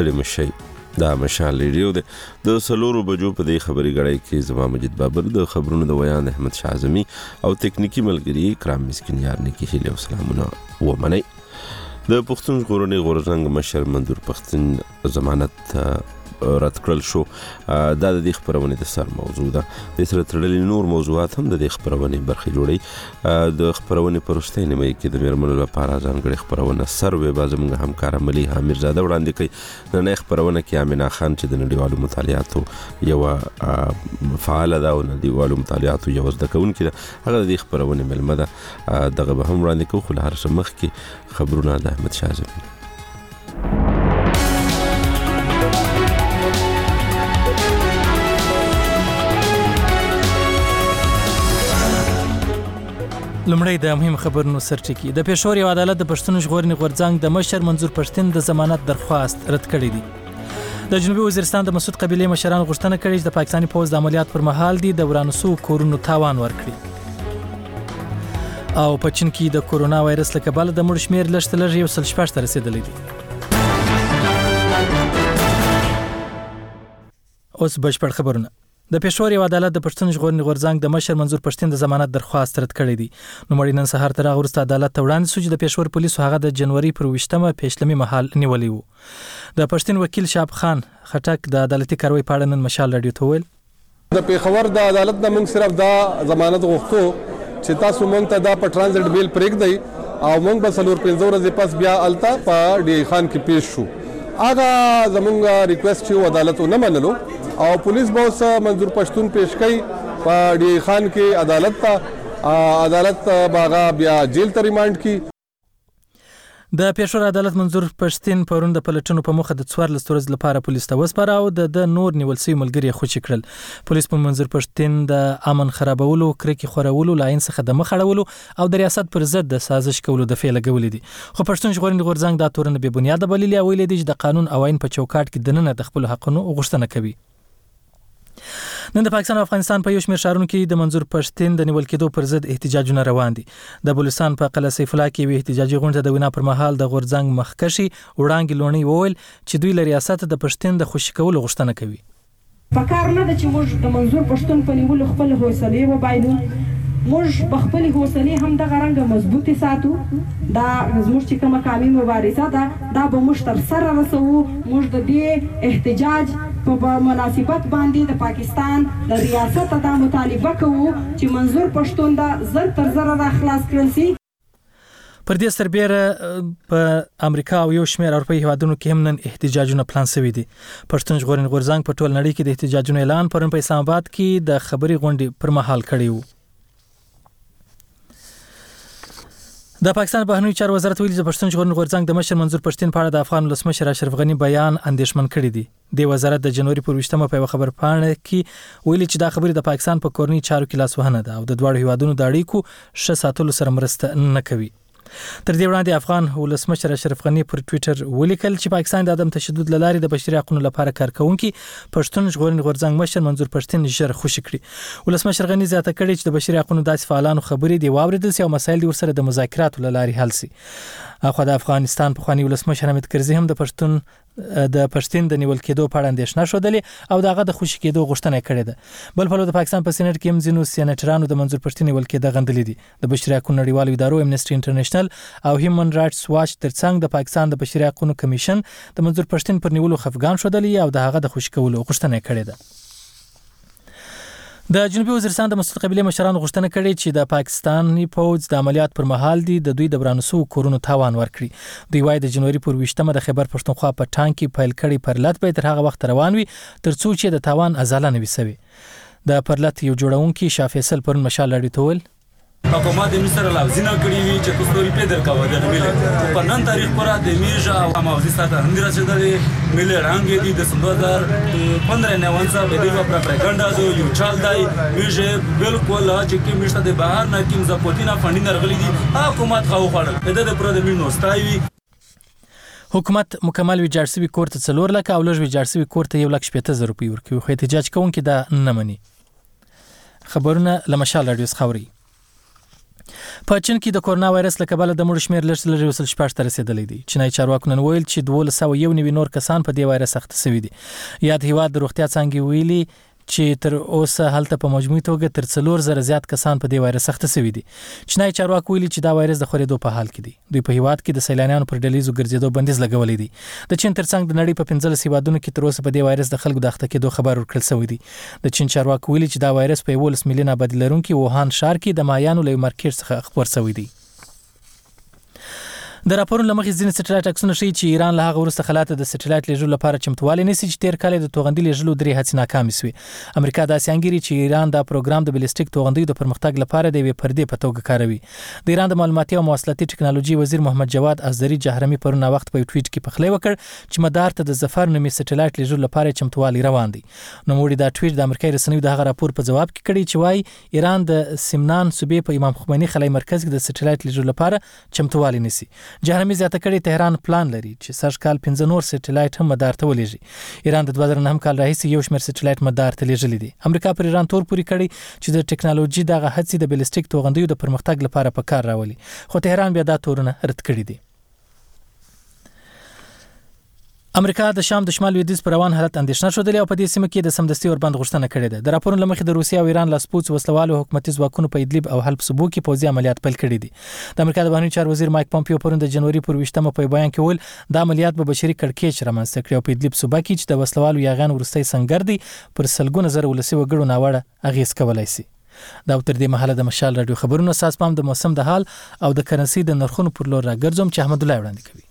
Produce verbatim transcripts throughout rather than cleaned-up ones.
ستړي مشي. دا مشال ریډیو ده د سلورو بجو په دې خبري غړای کې زما مجید بابر د خبرونو د ویان احمد شاه اعظمي او تکنیکی ملګری کرام مسکین یار نه کې هیله سلامونه و منی. د پښتون ژغورنې غورځنګ مشر منظور پښتون ضمانت رد کړل شو. دا د دې خبرونې د سر موضوع ده. د سره تړلې نور موضوعات هم د دې خبرونې برخې جوړي. د خبرونې پرسته نیمه کې د میرمنو لپاره ځانګړي خبرونه سروې بازمږه همکار ملي حامد زاده وړاندې کوي. نن خبرونه کې امینه خان چې د نړیوالو مطالعاتو یو فعال ده او نړیوالو مطالعاتو یو زده کوونکی ده، هغه د دې خبرونې ملمه ده. دغه به هم وړاندې کوو، خو له هر څه مخکې خبرونه د احمد شاه اعظمي. لمړی د مهم خبرونو سرټکی. د پېښور یو عدالت د پښتون ژغورنې غورځنګ د مشر منظور پښتون د ضمانت درخواست رد کړی دی. د جنوبي وزیرستان د مسعود قبیلې مشران غوښتنه کړې چې د پاکستاني پوځ د عملیات پر مهال دی د ورانسو کورونو تاوان ورکړي. او په چین کې د کورونا وایرس له کبله د مړ شمېر لږ تر لږه یو سل شپږ ته رسېدلی دی. اوس بشپړ خبرونه. د پېښور یو عدالت د پښتون ژغورنې غورځنګ د مشر منظور پښتون د ضمانت درخواست رد کړی دی. نو مړی نن سهار تر هغه وروسته عدالت ته وړاندې شو چې د پېښور پولیسو هغه د جنوري پر ویشتمه پیشلمي مهال نیولی و. د پښتون وکیل شاب خان خټک د عدالتي کاروي په اړه نن مشال رادیو ته وویل: د پېښور د عدالت نه موږ صرف دا ضمانت غوښتو چې تاسو موږ ته دا په ټرانزیټ بیل پرېږدئ او موږ به څلور پنځه ورځې پس بیا الته په ډي خان کې پیش شو. هغه زمونږ ریکویسټ چې عدالت ونه منلو او پولیس به اوس منظور پښتون پیش کوي په ډي خان کې عدالت ته. عدالت باغه بیا جیل ته ریمانډ کی. د پېښور عدالت منظور پښتون پرون د پلټنو په مخه د څوارلس ورځې لپاره پولیس ته وسپاره او د نور نیول شوي ملګري خوشي کړل. پولیس په منظور پښتون د امن خرابولو، کرکې خورولو، لاین څخه د مخ اړولو او د ریاست پر ضد د سازش کولو د فعل لګولې دي. خو پښتون ژغورنې غورځنګ دا تورنه بې بنیاده بللي او ویلي دي چې د قانون او آئین په چوکاټ کې دننه د خپل حقونو غوښتنه کوي. نن د پاکستان او افغانستان په یو شمېر ښارونو کې د منظور پښتون د نیول کېدو پر ضد احتجاجونه روان دي. د بلوچستان په قلعه سیف الله کې یو احتجاجي غونډه د وینا پر مهال د غورځنګ مخکشي وړاندې لونی وویل چې دوی له ریاست د پښتون د خوشي کولو غوښتنه کوي. پکار نه ده چې موږ د منظور پښتون په نیولو خپل حوصله وبایلو. موږ په خپل حوصله هم د غرنګ مضبوطی ساتو. دا زموږ چې کومه قومي مبارزه ده دا به موږ تر سره رسوو. موږ د دې احتجاج په مناسبت باندې د پاکستان د ریاست د مطالبه کوو چې منظور پښتون دا زر تر زر را خلاص کړل شي. پر دې سربېره په امریکا او یو شمېر اروپایي هیوادونو کې هم نن احتجاجونه پلان شوي دي. پښتون ژغورنې غورځنګ په ټول نړۍ کې د احتجاجونو اعلان پرون په اسلام آباد کې د خبري غونډې پر مهال کړی و. د پاکستان بهرنیو چارو وزارت ویلي چې پښتون ژغورنې غورځنګ د مشر منظور پښتون په اړه د افغان ولسمشر اشرف غني بیان اندېښمن کړی دی. د وزارت د جنوري پر ویشتمه په خبر پاڼه کې ویلي چې دا خبرې د پاکستان په کورني چارو کې لاسوهنه ده او د دواړو هیوادونو د اړیکو ښه ساتلو سره مرسته نه کوي. تر دې وړاندې افغان ولسمشر اشرف غني پر ټوئیټر ولیکل چې پاکستان د عدم تشدد له لارې د بشري حقوقو لپاره کار کوونکی پښتون ژغورنې غورځنګ مشر منظور پښتون ژر خوشي کړي. ولسمشر غني زیاته کړې چې د بشري حقوقو داسې فعالانو خبرې دی واوریدل سي او مسایل ورسره د مذاکراتو له لارې حل سي. اخو د افغانستان پخوانی ولسمشر حامد کرزي هم د پښتون د پښتون د نیول کېدو په اړه اندېښنه شودلې او دغه د خوشي کېدو غوښتنه کړې ده. بل په لور د پاکستان په سېنات کې هم ځینو سېناترانو د منظور پښتون نیول کېده غندلې دي. د بشري حقوقو نړیوالو ادارو امنیسټي انټرنیشنل او هیومن رائټس واچ ترڅنګ د پاکستان د بشري حقوقو کمیشن د منظور پښتون پر نیولو خفګان شودلې او د هغه د خوشي کولو غوښتنه کړې ده. د جنوبي وزیرستان د مسعود قبیلې مشران غوښتنه کړې چې د پاکستاني پوځ د عملیات پر مهال دی د دوی د ورانسو کورونو تاوان ورکړي. دوی وايي د جنوري پر ویشتمه د خیبر پښتونخوا په ټانک کې پیل کړي پرلط به تر هغه وخت روان وي ترڅو چې د تاوان ازاله نه وي سوي. د پرلط یو جوړونکي شاه فیصل پرون مشال لړۍ ته ویل: حکومت مصر لاوزینه کړی وی چې کوستوري پیدر کاوه د ملي په نن تاریخ پر د میجا او موزي ساته هندرا چې د ملي رنګ دي د سندر پندرہ نوانسا به دی پروپاګاندا جو یو چال دی میجه بالکل چې کی مشته د بهر نه کیم زپوتینا فنډینګ رغلی دي حکومت خو خړل د د پر د مینو ستایوي. حکومت مکمل ویجاړ سوي کور ته څلور لک او لږ ویجاړ سوي کور ته یو لک شپږ زره روپۍ ورکوي خو احتجاج کوونکي دا نه مني. خبرونه لمشال رادیو خاوري. په چین کې د کورونا وایرس له کبله د مړو شمېر لږ لږ وصل شپږ ته رسیدلی دی. چینایي چارواکو نن ویل چې دوه سوه یو نوي نور کسان په دې وایرس اخته شوي دي. یاد هیواد د روغتیا څانګې ویلي چې تر اوسه هلته په مجموعي توګه تر څلور زره زیات کسان په دې وایرس اخته شوي دي. چینایي چارواکو ویلي چې دا وایرس د خورېدو په حال کې دی. دوی په هیواد کې د سیلانیانو پر ډلیزو ګرځېدو بندیز لګولی دی. د چین ترڅنګ د نړۍ په پنځلس هیوادونو کې تر اوسه په دې وایرس د خلکو د اخته کېدو خبر ورکړل شوی دی. د چین چارواکو ویلي چې دا وایرس په یولس میلیون آبادي لرونکي ووهان ښار کې د مایانو له مارکیټ څخه خپور شوی دی. د راپورونو له مخې ځینې سټلایټ عکسونه ښیي چې ایران له هغه وروسته خلا ته د سټلایټ لیږلو لپاره چمتووالی نیسي چې تېر کال یې د توغندي لیږلو درې هڅې ناکامې شوې. امریکا داسې انګیري چې ایران دا پروګرام د بلیسټیک توغندیو د پرمختګ لپاره د یوې پردې په توګه کاروي. د ایران د معلوماتي او مواصلاتي ټکنالوژي وزیر محمد جواد ازدري جهرمي پرون وخت په ټویټ کې پخلی وکړ چې مدار ته د ظفر نومي سټلایټ لیږلو لپاره چمتووالی روان دی. نوموړي دا ټویټ د امریکایي رسنیو د هغه راپور په جواب کې کړی چې وايي ایران د سیمنان صوبې په امام خمیني خلای مرکز کې د سټلایټ لیږلو لپاره چمتووالی نیسي. جهرمي زیاته تهران پلان لري چې سږ کال پنځه نور سټلایټ هم مدار ته ولېږي. ایران د دوه زره نهم کال راهیسې یو شمېر سټلایټ مدار ته لیږلي دي. امریکا پر ایران تور پورې کړی چې د ټکنالوژي دغه هڅې د بلیسټیک توغندیو د پرمختګ لپاره په کار راولي، خو تهران بیا دا تورونه رد کړي دي. امریکا د شام د شمال لویدیځ پر روان حالت اندېښنه ښودلې او په دې سیمه کې د سمدستي اوربند غوښتنه کړې ده. د راپورونو له مخې د روسیې او ایران لاسپوڅ وسلوالو حکومتي ځواکونو په ادلب او حلب صوبو کې پوځي عملیات پیل کړي دي. د امریکا د بهرنیو چارو وزیر مایک پومپیو پرون د جنوري پر ویشتمه په بیان کې ویل دا عملیات به بشري کړکېچ رامنځته کړي او په ادلب صوبه کې چې د وسلوالو یاغیان وروستی سنګر دی پر سلګونه زره ولسي وګړو ناوړه اغېز کولی شي. دا تر دې مهاله د مشال رادیو خبرونو اساس پام د موسم د حال او د کرنسي د نرخونو پر لور راګرځوم چې احمد الله وړاندې کوي.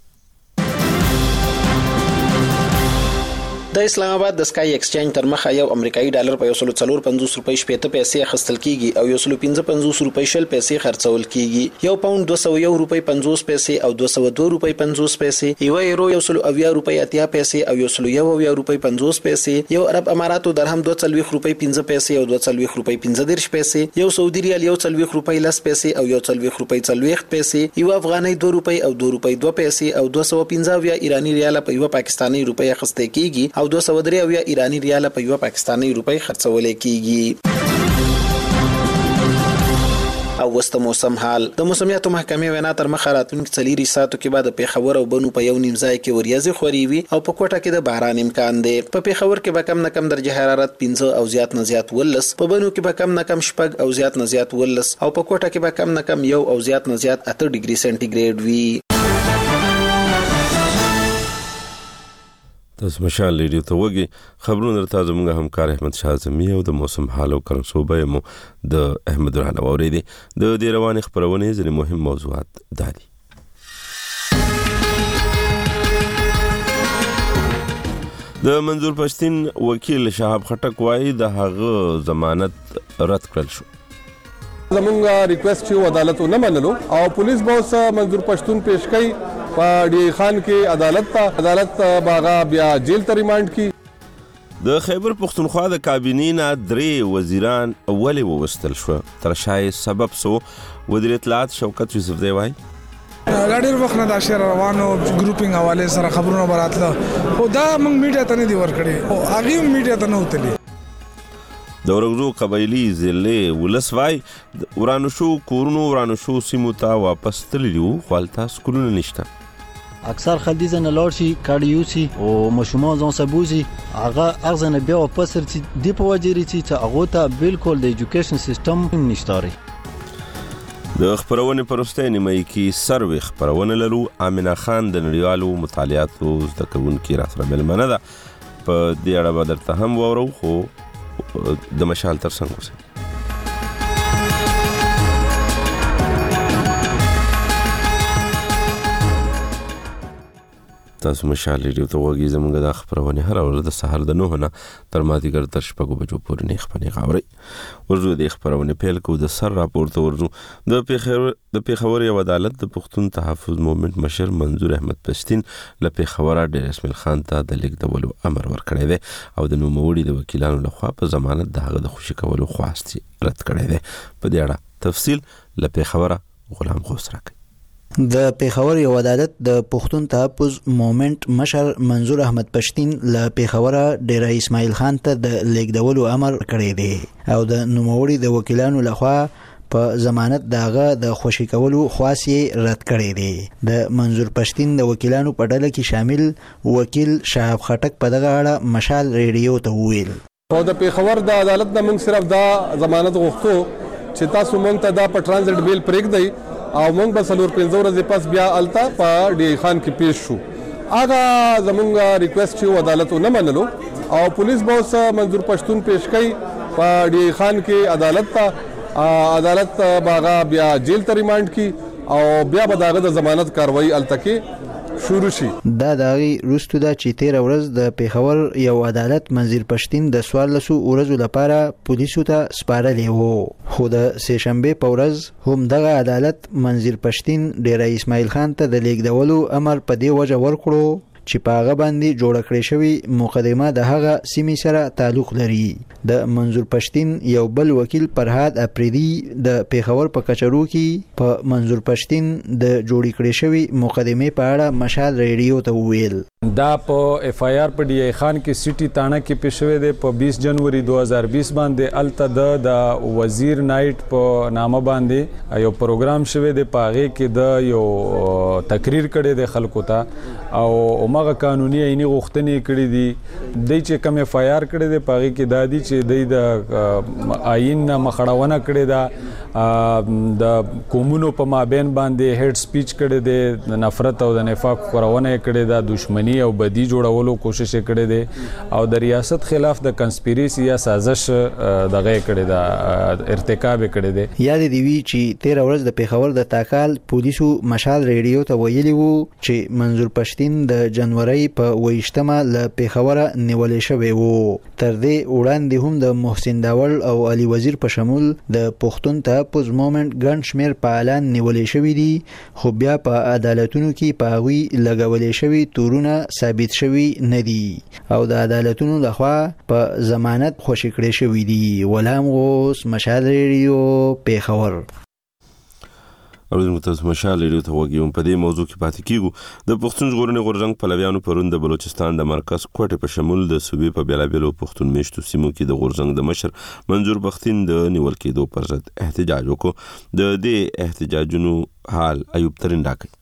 د اسلام آباد د سکای ایکسچینج تر مخه یو امریکایي ډالر په یو سل څلور پنځوس روپۍ شپېته پیسې اخیستل کیږي او یو سل پنځه پنځوس روپۍ شل پیسې خرڅول کیږي. یو پاوند دوه سوه یو روپۍ پنځوس پیسې او دوه سوه دوه روپۍ پنځوس پیسې، یو یورو یو سل اویا روپۍ اتیا پیسې او یو سل یو اویا روپۍ پنځوس پیسې، یو عرب اماراتو درهم دوه څلوېښت روپۍ پنځه پیسې او دوه څلوېښت روپۍ پنځه دېرش پیسې، یو سعودي ریال یو څلوېښت روپۍ لس پیسې او یو څلوېښت روپۍ څلوېښت پیسې، یو افغانۍ دوه روپۍ او دوه روپۍ دوه پیسې او دوه سوه پنځه اویا ایراني ریال په یو پاکستاني روپۍ اخیستل کیږي او دوه سوه درې اویا ایرانی ریال په یو پاکستاني روپۍ خرڅول کیږي. او وسط موسم حال د موسمیاتو محکمې وینا تر مخه راتلونکي څلورو ساعتو کې بعد پیښور او بنو په یو نیم ځای کې وریځې خوري وي او په کوټه کې د باران امکان دی. په پیښور کې به کم نه کم درجه حرارت پنځه او زیات نه زیات ولس، په بنو کې به کم نه کم شپږ او زیات نه زیات ولس او په کوټه کې به کم نه کم یو او زیات نه زیات اته ډیګري سنټیګریډ وي. تاسو مشال ریډیو ته وګورئ. خبرونه درته زموږ همکار احمد شاه اعظمي او د موسم حال او کرنسوبه مو د احمد رحانه واورېدي. د دې روانې خبرونې ځینې مهم موضوعات دا دي. د منظور پښتین وکیل شهاب خټک وایي د هغه ضمانت رد کړل شو. زمونږ ریکوست چې عدالت نه منلو او پولیس به اوس منظور پښتون پیش کوي په ډی خان کې عدالت ته عدالت باغا بیا جیل ته ریماند کی. د خیبر پختونخوا د کابینې نه درې وزیران ولې ووستل شو تر شای سبب سو وزیر اطلاعات شوکت یوسف دی وایي ډېر وخت نه دا شعر روانو ګروپینګ حواله سره خبرونه براتله او دا موږ میډیا ته نه دی ورکړي او هغه میډیا ته نه وتلی. د ورغزو قبایلی ضلع ولس وای ورانو شو کورونو ورانو شو سیمو ته واپس تللیو خپلتا سکولونه نشته. اکثر خلدیزه نه لاړ شي کاډیوسی او مشومان ځان سبوزي هغه اغزنه بیا واپس رسي دی په وجري چې هغه ته بالکل د ایجوکیشن سیستم نشتاري. د خبرونه پرسته نیمه کې سروي خبرونه لرو. امینه خان د نړیوالو مطالعاتو زده کوونکې را سره ملمنه ده. په دې اړه به درته هم وورو خو د مشال تر څنګ اوسئ. تاسو مشال ریډیو ته وګورئ. زموږ د خبرونه هر ورځ د سحر د نهه نه تر مازدیګر تر شپږو بجو پورې نه خبرې غاوري. ورځو د خبرونه پیل کو د سر راپورته ورځو د پیښور د پیښور یو عدالت د پښتون تحفظ موومنت مشر منظور احمد پښتین له پیښور ډیر اسماعیل خان ته د لیکدولو امر ورکړی دی او د نوموړي د وکیلانو لخوا په ضمانت د هغه د خوشي کولو خواستي رد کړی دی. په دې اړه تفصیل له پیښور غلام غوث راکړي. د پیښور یو عدالت د پښتون تحفظ موومنت مشر منظور احمد پښتین له پیښور ډیر اسماعیل خان ته د لیکدولو امر کړی دی او د نوموړي د وکیلانو لخوا په ضمانت داغه د خوشی کولو خواصې رد کړی دی. د منظور پښتین د وکیلانو په ډله کې شامل وکیل شهاب خټک په دغه اړه مشال ریډیو ته وویل. او د پیښور د عدالت نه موږ صرف دا ضمانت غوښتو چې تاسو موږ ته دا په ټرانزیټ بیل پرېږدئ او موږ به څلور پنځه ورځې پس بیا هلته په ډي خان کې پیش شو. هغه زموږ ریکویسټ چې عدالت ونه منلو او پولیس به اوس منظور پښتون پیش کوي په ډي خان کې عدالت ته. عدالت به هغه بیا جیل ته ریمانډ کی او بیا به د هغه د ضمانت کاروایي هلته کې شروع شي. دا د هغې وروسته ده چې تېره ورځ د پیښور یو عدالت منظور پښتین د څوارلسو ورځو لپاره پولیسو ته سپارلی و، خو د سهشنبې په ورځ هم دغه عدالت منظور پښتین ډیره اسماعیل خان ته د لیږدولو امر په دې وجه ورکړو چې په هغه باندې جوړه کړې شوې مقدمه د هغه سیمې سره تعلق لري. د منظور پښتین یو بل وکیل فرهاد افریدي د پیښور په کچرو کې په منظور پښتین د جوړې کړې شوې مقدمې په اړه مشال ریډیو ته وویل. دا په اف آی آر په ډي آی خان کې سټي تاڼه کې پیښ شوی دی په بیس جنوري دو هزار بیس باندې. الته د وزیر نایټ په نامه باندې یو پروګرام شوی دی، په هغې کې د یو تقریر کړی دی خلکو ته او هماغه قانوني عیني غوښتنې کړي دي. دی چې کوم اف آی آر کړی دی په هغې کې دا دي چې دی د آیین نه مخړونه کړې ده، د قومونو په مابین باندې هیډ سپیچ کړی دی، د نفرت او د نفاق خپرونه یې کړې ده، دشمني او بدی جوړولو کوشش یې کړی دی او د ریاست خلاف د کنسپیریسي یا سازش دغه یې کړی ده، ارتکاب یې کړی دی. یاد دې وي چې تېره ورځ د پیښور د تاکال پولیسو مشال ریډیو ته ویلي وو چې منظور پښتین د جنوري په اوویشتمه له پیښوره نیولې شوی و. تر دې وړاندې هم د محسن داول او علي وزیر په شمول د پښتون تحفظ مومنټ ګڼ شمېر فعالان نیولې شوي دي، خو بیا په عدالتونو کې په هغوی لګولې شوي تورونه ثابت شوي نه دي او د عدالتونو لخوا په ضمانت خوشي کړي شوي دي. غلام غوث، مشال ریډیو، پیښور. اوریدونکو تاسو مشال ریډیو ته وګورئ. په دې موضوع کې پاتې کیږو. د پښتون ژغورنې غورځنګ پلویانو پرون د بلوچستان د مرکز کوټې په شمول د صوبې په بیلابیلو پښتون میشتو سیمو کې د غورځنګ د مشر منظور پښتین د نیول کېدو پر ضد احتجاج وکړ. د دې احتجاجونو حال ایوب ترین راکړ.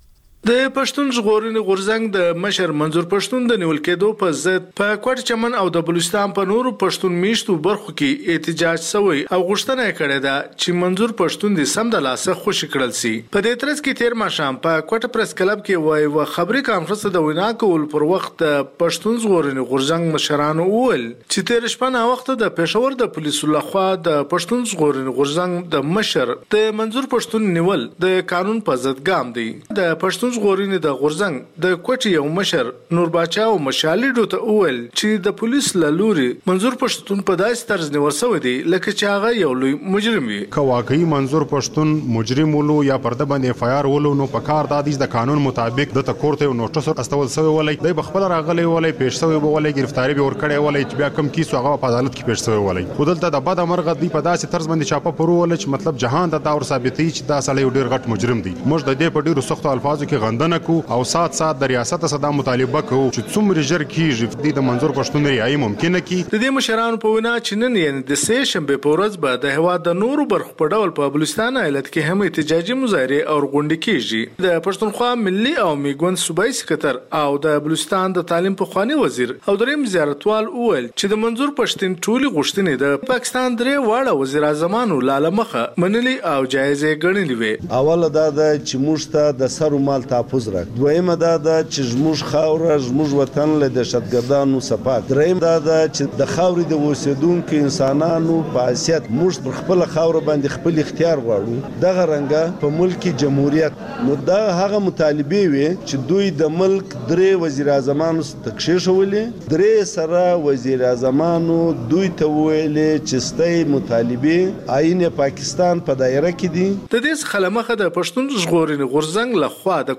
د پښتون ژغورنې غورځنګ د مشر منظور پښتون د نیول کېدو په ضد په کوټ چمن او د بلوچستان په نورو پښتون میشتو برخو کې احتجاج شوی او غوښتنه یې کړې ده چې منظور پښتون د سم د لاسه خوشي کړل شي. په دې ترڅ کې تیر ماښام په کوټ پریس کلب کې وای و خبري کانفرنس د وینا کول پر وخت د پښتون ژغورنې غورځنګ مشرانو وویل چې تیر شپه نه وخت د پېښور د پولیسو لخوا د پښتون ژغورنې غورځنګ د مشر د منظور پښتون نیول د قانون په ضد ګام دی. د پښتون ژغورنې د غورځنګ د کوټ یو مشر نور باچا او مشالډو ته وویل چې د پولیس له لوري منظور پښتون په داسې طرز نیول شوی دی لکه چې هغه یو لوی مجرم وي. که واقعي منظور پښتون مجرم ولو یا پرده باندې اف آی آر ولو نو په کار د د قانون مطابق د تکورته یو نوټس استول شوی ولای دی بخپل راغلی ولای پیښ شوی ولای گرفتاری به ور کړی ولای چې بیا کم کیسو هغه په عدالت کې پیښ شوی ولای. خودلته د بد مرغ دی په داسې طرز باندې چاپه پرو ولای چې مطلب جهان د داور ثابتي چې دا سړی ډیر غټ مجرم دی. موږ د دې په ډیرو سختو الفاظو کې غندنه کو او سات سات د ریاست صدا مطالبه کوو چې څومره ژر کیږي د منظور پښتون ریایي ممکنه کی. د دې مشرانو په وینا چې نن یې د سه شنبه په ورځ به د هوا د نورو برخو په ډول په بلوچستان ایالت کې هم احتجاجي مظاهره او غونډې کیږي. د پښتونخوا ملي او میګوند صوبایي سکتر او د بلوچستان د تعلیم په خواني وزیر او دریم زیارتوال وویل چې د منظور پښتون ټولي غوښتنې د پاکستان درې واړه وزیر اعظمانو لاله مخه منلي او جایزه ګڼلې وي. اوله دا د چې موږ ته د سر مال تحفظ راک، دویمه دا د چې زموږ خاوره زموږ وطن له دهشتګردانو صفات، دریم دا د چې د خاورې د اوسیدونکو انسانانو په حیثیت موږ پر خپل خاوره باندې خپل اختیار غواړو. دغه رنګه په ملک جمهوریت نو دا هغه مطالبه وي چې دوی د ملک درې وزیر اعظمانو تکشې شولې، درې سره وزیر اعظمانو دوی ته ویلې چې ستای مطالبه آئین پاکستان په دایره کې دي. د دې خلمخه د پښتون ژغورنې غورځنګ لخوا د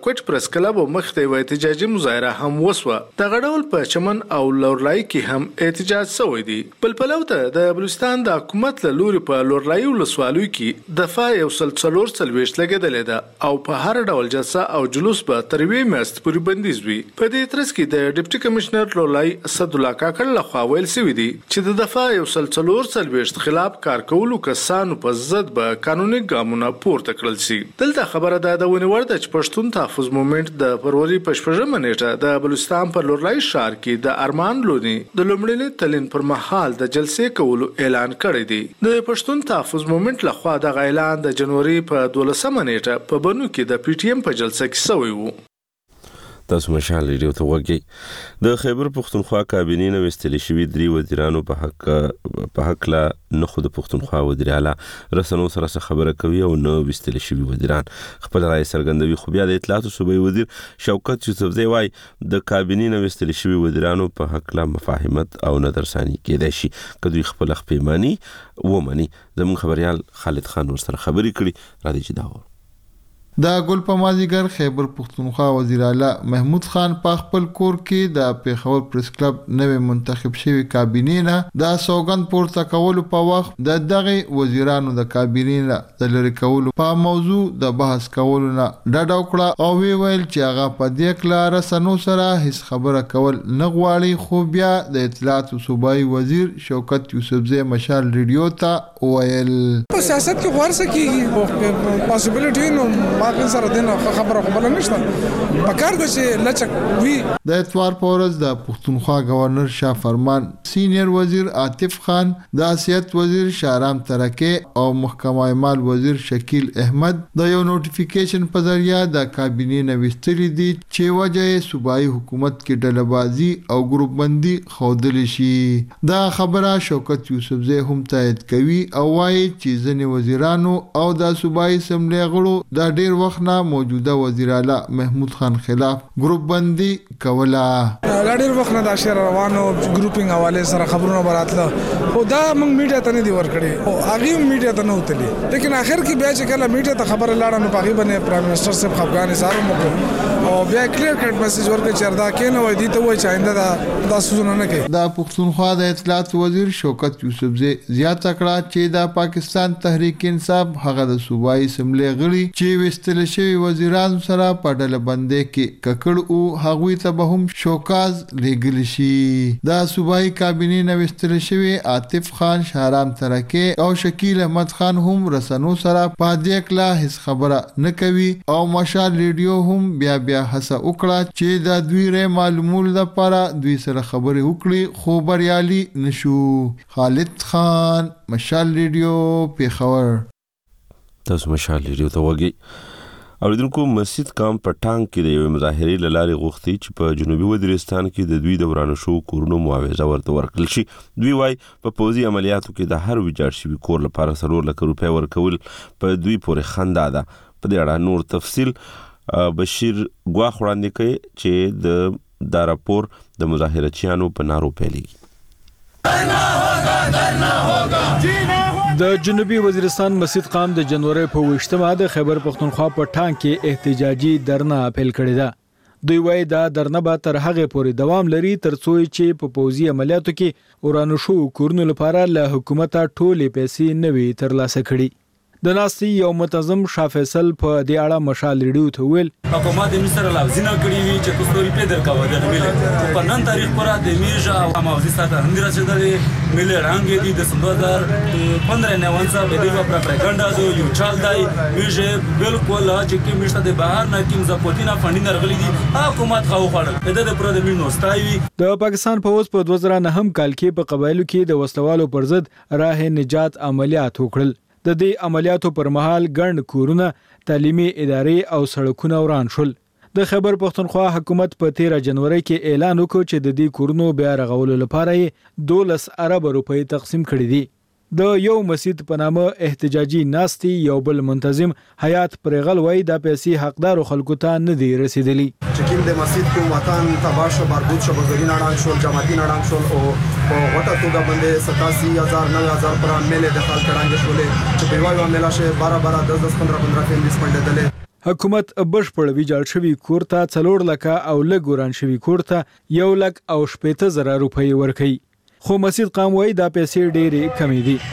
کوټ پریس کلب مخ ته یو احتجاجي مظاهره هم وسوه. دغه ډول په چمن او لورلای کې هم احتجاج شوی دی. بل پلو ته د بلوچستان د حکومت له لوري په لورلای ولسوالۍ کې دفعه یو سل څلور څلوېښت لګېدلې ده او په هر ډول جلسه او جلوس به تر یوې میاشتې پورې بندیز وي. په دې ترڅ کې د ډیپټي کمشنر لورلای اسدالله کاکړ لخوا ویل شوي دي چې د دفعه یو سل څلور څلوېښت خلاف کار کولو کسانو په ضد به قانوني ګامونه پورته کړل شي. دلته خبره ده د ونې وړ ده چې پښتون تحفظ مومنټ د فروری په شپږمه نیټه د بلوچستان په لورلای ښار کې د ارمان لونی د لومړني تلین پر مهال د جلسې کولو اعلان کړی دی. د پښتون تحفظ مومنټ لخوا دغه اعلان د جنوري په دولسمه نیټه په بنو کې د پی ټی ایم په جلسه کې شوی و. تاسو مشال ریډیو ته وګورئ. د خیبر پختونخوا کابینې نو وستل شوی درې وزیرانو په حق په حق لا نه خود پختونخوا وزیر اعلی رسنو سره خبره کوي او نو وستل شوی وزیران خپل رائے څرګندوي. خو بیا د اطلاعات صوبایي وزیر شوکت یوسفزی وايي د کابینې نو وستل شوی وزیرانو په حق لا مفاهمت او نظرثاني کېدای شي کدوې خپل خپېماني ومني. زموږ خبريال خالد خان ور سره خبرې کړي را دي چې دا د ګل په مازیګر خیبر پختونخوا وزیر اعلی محمود خان په خپل کور کې د پیښور پریس کلب نوې منتخب شوی کابینې نه د سوګند پورته کولو په وخت د دغه وزیرانو د کابینې نه د لری کولو په موضوع د بحث کولو نه ډډ وکړه او وی ویل چې هغه په دې کلار سنو سره هیڅ خبره کول نه غواړي. خو بیا د اطلاعات صوبایي وزیر شوکت یوسفزی مشال ریډیو ته ویل په سیاست کې ورسه کیږي پاسبিলিټي نو باقي سره دنه خبره خبره نشته پکار د چې لچک وی. د اتوار په ورځ د پښتونخوا گورنر شاه فرمان سینیئر وزیر عاطف خان د سیاست وزیر شارام ترکه او محکمه مال وزیر شکیل احمد د یو نوټیفیکیشن په ذریعہ د کابینې نوښتري دي چې وجه صوبایي حکومت کې ډلبازي او ګروپ بندي خودل شي. دا خبره شوکت یوسفزی هم تایید کوي او وايي چې ځینې وزیرانو او د صوبایي سملې غړو د ډیر وخت نه موجوده وزیر اعلی محمود خان خلاف ګروپ بندي کوله. دا ډیر وخت نه د شهر روانو ګروپینګ حواله سره خبرونه براتله او دا موږ میډیا ته نه دی ورکړي او هغه میډیا ته نه وتلی. لیکن اخر کې بیا چې کله میډیا ته خبر لاړه نو پاغي باندې پرایم منسٹر صاحب افغان سره مو او بیا کلیر کټ میسج ورکړ چې دا کینه وای دي ته وای چې آینده دا تاسو نه کوي. د پښتونخوا د اطلاعات وزیر شوکت یوسفزی زیاته کړه چې د پاکستان تحریک انصاف هغه د صوبایي سملې غړي چې وستل شوی وزیرانو سره په ډله بندۍ کې ککړ او هغوی ته به هم شوکاز لګل شي. د صوبایي کابینې نو وستل شوی عاطف خان شارام ترکه او شکیل احمد خان هم رسنو سره په دې کلا هیڅ خبره نه کوي او مشال ریډیو هم بیا بیا هڅه وکړه چې د دوی ر معلومول لپاره دوی سره خبرې وکړي خو بریالي نشو. خالد خان مشال ریډیو پیښور. تاسو مشال ریډیو ته وګورئ. اوریدونکو مسجد کام په ټانک کې د یو مظاهرې لارې غوښتي چې په جنوبي وزیرستان کې د دوی د ورانو شو کورونو معاوضه ورته ورکړل شي. دوی وايي په پوځي عملیاتو کې د هر ویجاړ شوي کور لپاره څلور لک روپۍ ورکول په دوی پورې خندا ده. په دې اړه نور تفصیل بشیر ګواخ وړاندې کوي چې د دا راپور د مظاهرچیانو په نارو پیلېږي. د جنوبي وزیرستان مسجد قام د جنوري په وشتمه د خیبر پختونخوا په ټانک کې احتجاجي درنه اپیل کړی ده. دوی وایي دا درنه به تر هغه پورې دوام لري ترڅو چې په پوځي عملیاتو کې ورانو شو کورونو لپاره له حکومت ټولې پیسې نوي ترلاسه کړي. د ناستي یو منتظم شاه فیصل په دې اړه مشال ریډیو ته ویل حکومت د مصر لازینه کړی وی چې کوستوري په درکاوه د ملي په نن تاریخ پر د میجا او موزي ساته هندرا چې د ملي رنګ دي د سندر پندرہ نوانسا به دی پر پروپاګاندا زو یو چال دی میجه بالکل چې کی مشته د بهر نه کیم زپوتینا فندینګ رغلی دي حکومت خو خړل د د پر د مینو ستایي. د پاکستان پوز په دوه زره نه هم کال کې په قبایلو کې د وسلوالو پر ضد راه نجات عملیات وکړل. د دې عملیاتو پر مهال ګڼ کورونه تعلیمي ادارې او سړکونه وران شول. د خیبر پختونخوا حکومت په تیرہ جنوري کې اعلان وکړ چې د دې کورونو بیا رغولو لپاره دولس ارب روپۍ تقسیم کړي دي. د یو مسجد په نامه احتجاجي ناستي یو بل منتظم حیات پرغل وای د پیسې حقدار خلکو ته نه دی رسیدلی. چې کوم د مسجد کو وطن تباہ شو بربود شو بغیر اړان شو جماعتي اړان شو او په وټه توګه باندې ستاسي هزار نه هزار پر ملي د خلک اړان شولې چې په وایو ملا شه بارہ بارہ دس دس پندرہ پندرہ فیملیز باندې دلې حکومت بشپړ ویجاړ شوی کور ته څلور لکه او لږ وران شوی کور ته یو لک او شپېته زره روپۍ ورکوي. خو مسعود قام وایي دا پیسې ډېرې کمې دي.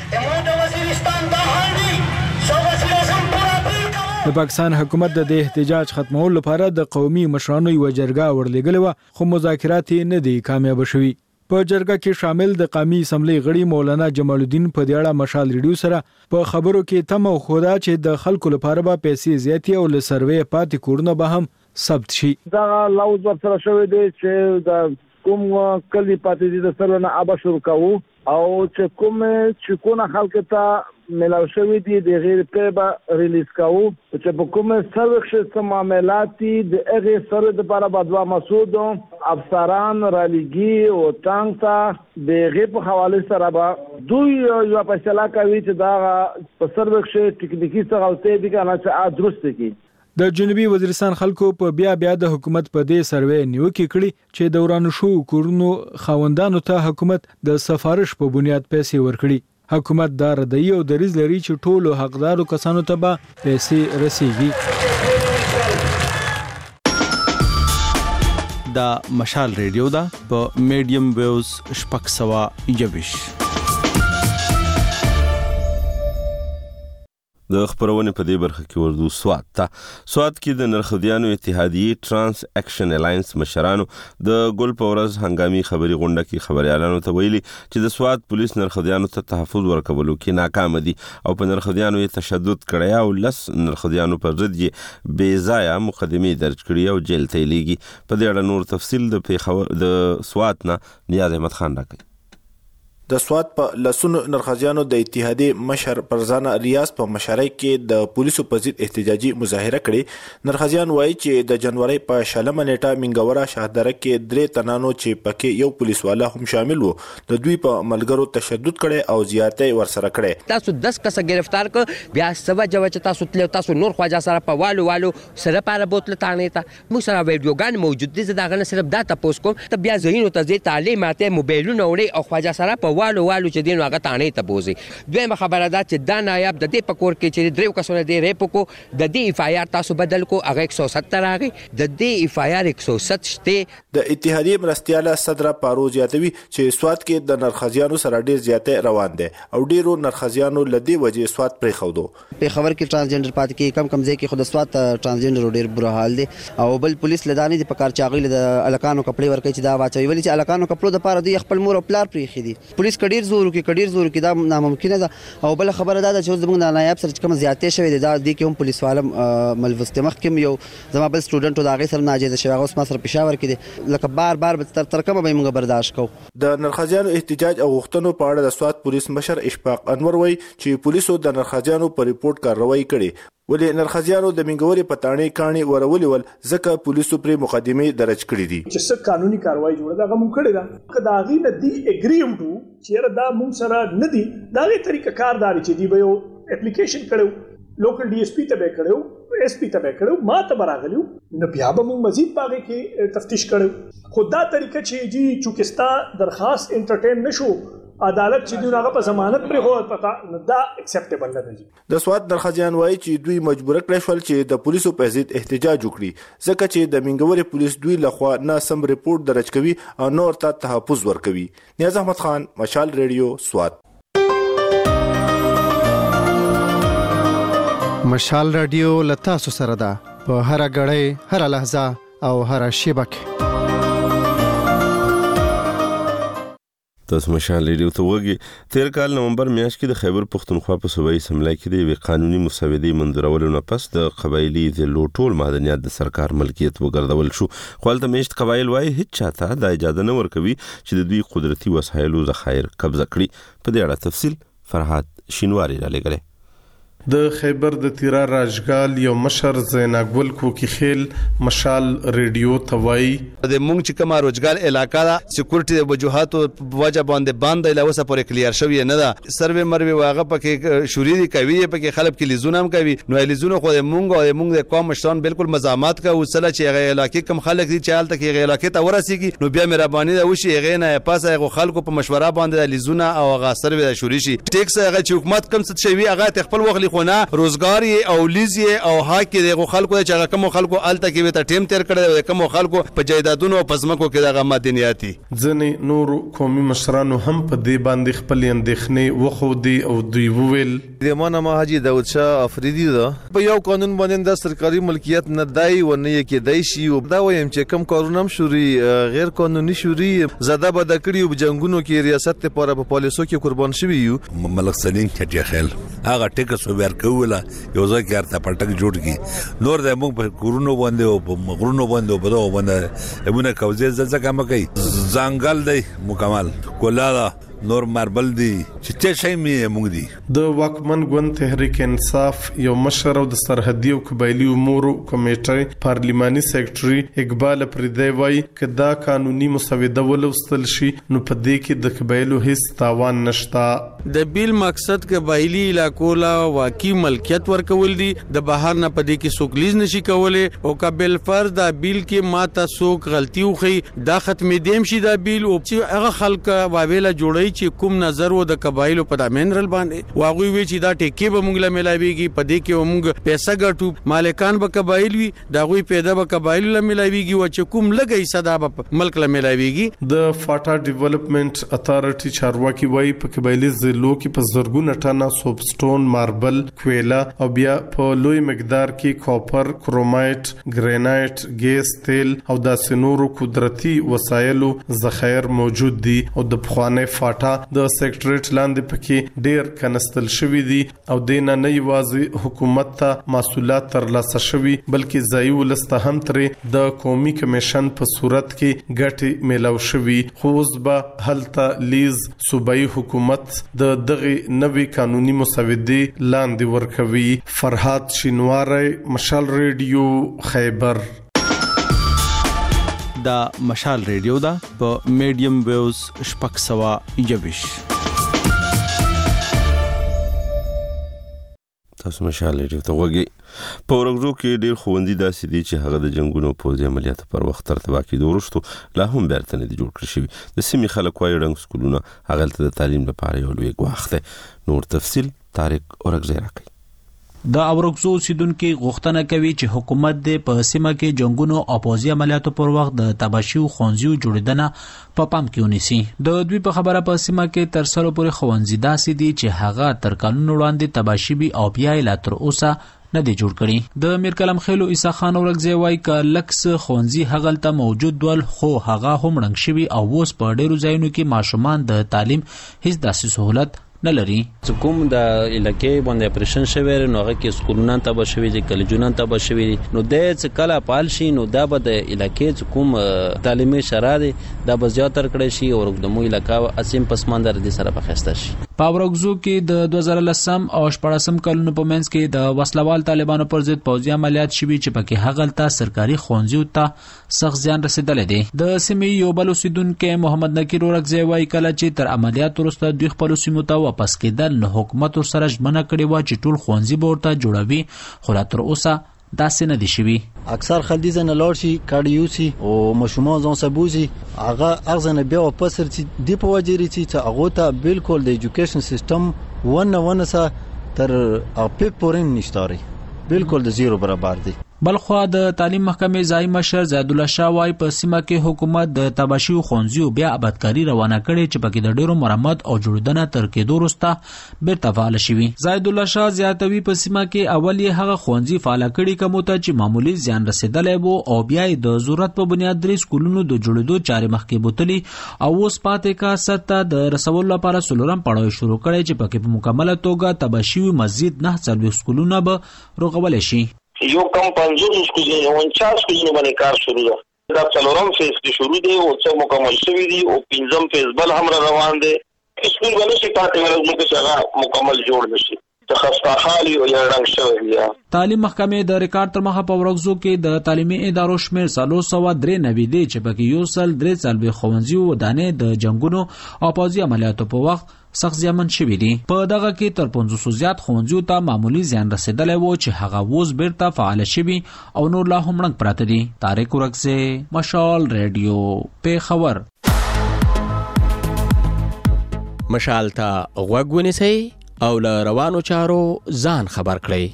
د پاکستان حکومت د دې احتجاج ختمولو لپاره د قومي مشرانو یوه جرګه ورلېږلې وه، خو مذاکرات یې نه دي کامیابه شوي. په جرګه کې شامل د قومي اسمبلی غړي مولانا جمال الدین په دې اړه مشال ریډیو سره په خبرو کې تمه وښوده چې د خلکو لپاره به پیسې زیاتې او له سروې پاتې کورونه به هم ثبت شي. دا لوز ورسره شوی دی چې د کوم کلی پاتې دي د سره نه ابا شروع کوو او چې کوم چې کومه خلک ته ملاو شوی دي د غیر په ریلیز کوو چې په کوم سروښ چې معاملات دي د هغه سره د لپاره بدوا مسعود افسران رالیږي او ټانګ ته د غیر په حواله سره به دوی یو فیصله کوي چې دا په سروښ ټکنیکی څه غلطي دي کنه چې درست دي. د جنوبي وزیرستان خلکو په بیا بیا د حکومت په دې سروې نیوکې کړي چې د ورانو شو کورونو خاوندانو ته حکومت د سفارش په بنیاد پیسې ورکړي. حکومت دا ردی او دریځ لري چې ټولو حقدارو کسانو ته به پیسې رسیږي. دا مشال ریډیو دا په میډیم ویوز شپږ سوه یوویش. د خبرونه په دې برخه کې ورځو سواد ته سواد کې د نرخديانو اتحادیه ترانس اکشن الاینس مشرانو د ګل پورز هنګامي خبري غونډه کې خبريالانو ته ویلي چې د سواد پولیس نرخديانو ته تحفظ ورکولو کې ناکام دي او په نرخديانو یې تشدد کړی او لس نرخديانو پر ضد یې بې ځایه مقدمه درج کړې او جیل ته لیږي. په دې اړه نور تفصیل د پیښور د سواد نه نیاز احمد خان راکړي. د سواد په لسونو نرخزیانو د اتحادیه مشر پرزانا ریاض په مشارۍ کې د پولیسو په ضد احتجاجي مظاهره کړې. نرخزیان وایي چې د جنوري په شلمه نیټه منګوره شهدره کې درې تنانو چې پکې یو پولیس والا هم شامل وو د دوی په ملګرو تشدد کړي او زیاتې ورسره کړي. تاسو دس کسه گرفتار ک بیا سبا جو چې تاسو تل تاسو نور خواجه سره په والو والو سره پاره بوتل تانه تا مو سره ویډیوګان موجود دي زدا غنه صرف دا تاسو کوم ته بیا زینو ته زی تعلیمات موبایلونه وړي او خواجه سره په والو والو چې دین هغه تانه ته بوزي. دویمه خبره ده چې دا نایب د دې پکور کې چې دریو کسونه دی ریپ کو د دې اف آی آر تاسو بدل کو هغه یک سو ستر راغی د دې اف آی آر یک سو ستر شته. د اتحادیه مرستياله صدر پاروز یاتوي چې سواد کې د نرخزیانو سره ډیر زیاتې روان دي او ډیرو نرخزیانو لدی وجه سواد پرې خودو. په خبر کې ترانسجنډر پات کې کم کم ځای کې خود سواد ترانسجنډر ډیر بر حال دي او بل پولیس لدانې د پکار چاغیل د الکانو کپړې ورکې چې دا واچوي ولی چې الکانو کپړو د پاره دی خپل مور او پلار پرې خېدي. پولیس کډیر زور کې کډیر زور کې دا ناممکنه ده او بل خبره ده چې زموږ د نایب سره کوم زیاتې شوی دی دا د کوم پولیس والم ملوث مخکم یو زما بل سټوډنټ دا غي سره ناجیز شوی اوس ما سره پېښور کې دي لکه بار بار تر تر کومه به موږ برداشت کوو. د نرخزیانو احتجاج او غوښتنو په اړه د سواد پولیس مشر اشفاق انور وایي چې پولیسو د نرخزیانو په ریپورت کاروایی کړې ولې نرخزیانو د منګوري پټانې کاني ورولې ول ځکه پولیسو پر مقدمه درج کړې دي چې څه قانوني کاروایی جوړه دا موږ کړی دا کدا غي د دی اګریم ټو چې دا موږ سره نه دي دا غي طریقه کارداري چې دی به یو اپلیکیشن کړو لوکل ډي اس پی ته به کړو اس پی ته به کړو ما ته براغلیو نو بیا به موږ مزید پاګه کې تفتیش کړو خو دا طریقه چې جی چوکستا درخواست انټرټین نشو عدالت چې دوی هغه په ضمانت پر هو پتا دا اکسپټیبل نه دی. د سواد نرخزیان وایي چې دوی مجبور کړی شول چې د پولیسو په ضد احتجاج وکړي ځکه چې د منګوري پولیس دوی لخوا نه سم ریپورت درج کوي او نور ته تحفظ ورکوي. نیاز احمد خان مشال ریډیو سواد. مشال ریډیو لتا سره ده په هر غړې هر لحظه او هر شیبه کې. تاسو مشال ریډیو ته وګورئ. تیر کال نومبر میاشت کې د خیبر پختونخوا په صوبایي اسمبلی کې د یوې قانوني مسودې منظورولو نه پس د قبایلي ضلعو ټول معدنیات د سرکار ملکیت وګرځول شو. خو هلته میشت قبایل وایي هیڅ چاته دا اجازه نه ورکوي چې د دوی قدرتي وسایلو ذخایر قبضه کړي. په دې اړه تفصیل فرحات شینواری را لګلې. د خیبر د تیرا راجګال یو مشر زیناګل کوکی خیل مشال ریډیو توای د مونږ چې کومه روجګال علاقہ دا سکیورټي د وجوهاتو وجه باندې باندې لوسه پورې کلیر شوی نه ده سروي مروي واغه پکې شوري دی کوي پکې خلک کې لیزونه هم کوي نو لیزونه خو د مونږ او مونږ د قوم مشران بالکل مزامات کا وسله چې غي علاقې کم خلک دي چې حالت کې غي علاقې ته ورسیږي نو بیا مهرباني دا وشي غي نه پاسه غو خلکو په مشوره باندې لیزونه او غا سروي شوري شي ټیکس غي چې حکومت کم څه شوی هغه خپل وغلی دی خو نه روزګار او لیز او حق د خلکو چې کوم خلکو الته کې ته ټیم تیر کړی کوم خلکو په جیدادونو او پزمکو کې دغه مدنیاتي ځنې نور قومي مشرانو هم په دې باندې خپل اندېښنې وخودي او دوی وویل د مانه مهاجي داود شاه افریدي ده په یو قانون باندې د سرکاري ملکیت نه دای و نه کې دای شي او دا وایم چې کم کارونه هم شوري غیر قانوني شوري زده به د کړیو جنگونو کې ریاست لپاره په پالیسو کې قربان شوی یو ملک سلیم کټیا خیل هغه ټیکس وبر کوله یو ځکه ارته پټک جوړ کی نور د موږ په کورونو باندې او په مغرونو باندې او په دغه باندې امونه کوزه زلزلہ کم کوي ځنګل دی مکمل کولاله نور ماربل دی چې څه شي می موږ دی د واکمن ګوند تحریک انصاف یو مشر او د سرحدي او قبایلی امور کمیټې پارلیماني سیکریټري اقبال پردی وای کدا قانوني مسوده ولوستل شي نو په دې کې د قبایلو هیڅ تاوان نشتا د بیل مقصد قبایلی علاقو لا واقعي ملکیت ورکول دي د بهر نه پدې کې سوکلیز نشي کولای او قبل فرض د بیل کې ماته سوک غلطي وخی دا ختمې دیم شي د بیل او چې هغه خلک واویلا جوړي چې کوم نظر و د قبایلو په د منرل باندې واغوي وی چې دا ټیکي به مونږ له ملاويږي په دې کې مونږ پیسې ګټو مالکان به قبایل وي دا غوي پیدا به قبایل له ملاويږي و چې کوم لګي صدا به ملک له ملاويږي د فاټا ډیولپمنٹ اتارټي چارواکي وای په قبایلی ضلعو کې په زرګونه ټنه سوبسټون ماربل کویلا او بیا په لوی مقدار کې کاپر کرومایټ ګرینایټ ګیس تیل او د سنورو قدرتي وسایلو ذخایر موجود دي او د بخوانه فاټا د سیکریټریټ لاندې پکې ډیر کنستل شوی دي او دینه نه یوازې حکومت ته مسؤلیت ترلاسه شوی بلکې ځای ولسته هم ترې د قومي کمیشن په صورت کې ګټي میلاو شوی خو اوس به هلته لیز صوبایي حکومت د دغه نوي قانوني مسودې لاندې ورکوي فرحات شینواری مشال ریډیو خیبر دا مشال ریډیو دا په میډیم ویوز شپږ سوه یوویش تاسو مشال ریډیو ته وګورئ په ورغزو کې ډیر خوندې داسې دي چې هغه د جنگونو پوځي عملیاتو پر وخت ترتیب کېدو وروسته لا هم بیرته نه دي جوړ کړی شوي د سیمې خلک وایي ړنګ سکولونه هغه ته د تعلیم لپاره یو لوی ګواښ دی نور تفصیل طارق اورګزی راکوي د اورکزو اوسیدونکو غوښتنه کوي چې حکومت د په سیمه کې جنگونو او پوځي عملیاتو پر وخت د تباشیو خونځیو جوړیدنه په پام کې ونیسي د دوی په خبره په سیمه کې تر سره پورې خوندې داسې دي چې هغه تر قانون وړاندې تباشي بي او بیا لا تر اوسه نه دی جوړ کړی د میر کلم خیلو عیسی خان اورګزی وای ک لکس خونځي هغلته موجود ول خو هغه هم رنګ شوی او اوس په ډیرو ځایونو کې ماشومان د تعلیم هیڅ داسې سہولت نه لري کوم د علاقې باندې اپریشن شوی نو هغه کې سکولونه تبا شوی دي کالجونه تبا شوی دي نو د څ کله پال شي نو دا به د علاقې کوم تعلیمي شرایط دا به زیاتر کړی شي او د مو علاقې اسیم پسماندر دي سره بخښته شي په اورګزو کې د دوه زره لسم او شپږم کلونو په منځ کې د وسلوال طالبانو پر ضد پوځي عملیات شوي چې پکې هغلته سرکاري خونځیو ته سخت زیان رسیدلی دی د سیمې یو بل اوسیدونکو محمد نکیر اورګزی وایي کله چې تر عملیات وروسته دوی خپل سیمو ته واپس کېدل نو حکومت سره ژمنه کړې و چې ټول ښوونځي به ورته جوړوي خو لا تر اوسه داسې نه دي شوي اکثر خلک ځنه لاړ شي کاډ یوسي او ماشومان ځان سبوزي هغه اغزنه بیا واپس رسي دی په وجه رسي چې هغه ته بالکل د ایجوکیشن سیستم ونه ونه سره تر اپیک پورین نشتاري بالکل د زیرو برابر دي بلخوا د تعلیم محکمې ځای مشر زید الله شاه وای په سیمه کې حکومت د تباشیو خونځیو بیا آبادکاری روانه کړي چې پکې د ډیرو مرمت او جوړیدنه تر کېدو وروسته بیرته فعال شوي زید الله شاه زیاتوي په سیمه کې اول یې هغه خونځي فعال کړي کوم ته چې معمولی زیان رسیدلی وو او بیا د ضرورت په بنیاد درې سکولونو د جوړیدو چارې مخکې بوتلي او اوس پاتې کا سته د رسولو لپاره څلورم پړاو شروع کړي چې پکې په مکمله توګه تباشیو مزید نه څلوېښت سکولونه به رغولی شي یو کم پنځوس سکولونه انچاس سکولونه باندې کار شروع ده دا څلورم فیز کې شروع دی او څه مکمل شوی دی او پنځم فیز بل هم روان دی سکول باندې چې پاتې ورځې کې هغه مکمل جوړ نشي تخصص حالي او رنګ شوی دی تعلیم محکمې د ریکارډ تر مخه په ورغزو کې د تعلیمي ادارو شمیر څلور سوه درې نوي دی چې پکې یو سل درې څلوېښت ښوونځي او دانې د جنګونو او پوځي عملیاتو په وخت سخت زیانمن شوي دي په دغه کې تر پنځوسو زیات ښوونځیو ته معمولی زیان رسیدلی و چې هغه اوس بیرته فعال شوي او نور لا هم ړنګ پراته دي طارق اورګزی مشال ریډیو پیښور مشال ته غوږ ونیسئ او له روانو چارو ځان خبر کړئ.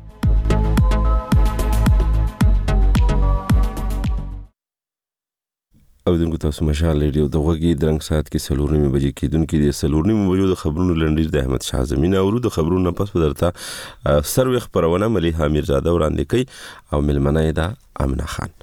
او دغه تاسو مشال ریډیو د غوږی درنګ سات کې سلورنی بجې کېدونکې د سلورنی بجو د خبرونو لنډیر د احمد شاه زمینه او د خبرونو پس ودرته سروي خبرونه مليحه میرزاده وړاندې کوي او ملمنه ده امنه خان.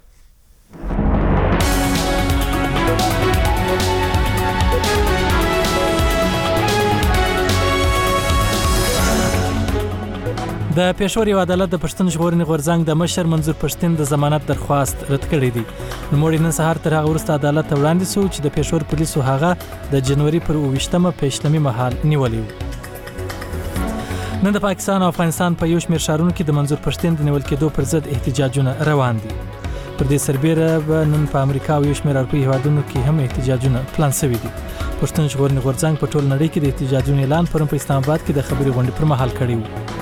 د پېښور یو عدالت د پښتون ژغورنې غورځنګ د مشر منظور پښتين د ضمانت درخواست رد کړی دی. نوموړي نن سهار تر هغه وروسته عدالت ته وړاندې شو چې د پېښور پولیسو هغه د جنوري پر اوویشتمه پېشلمي مهال نیولی و. نن د پاکستان او افغانستان په یو شمېر ښارونو کې د منظور پښتين د نیول کېدو پر ضد احتجاجونه روان دي. پر دې سربېره به نن په امریکا او یو شمېر اروپایي هېوادونو کې هم احتجاجونه پلان شوي دي. پښتون ژغورنې غورځنګ په ټول نړۍ کې د احتجاجونو اعلان پرون په اسلام آباد کې د خبري غونډې پر مهال کړی و.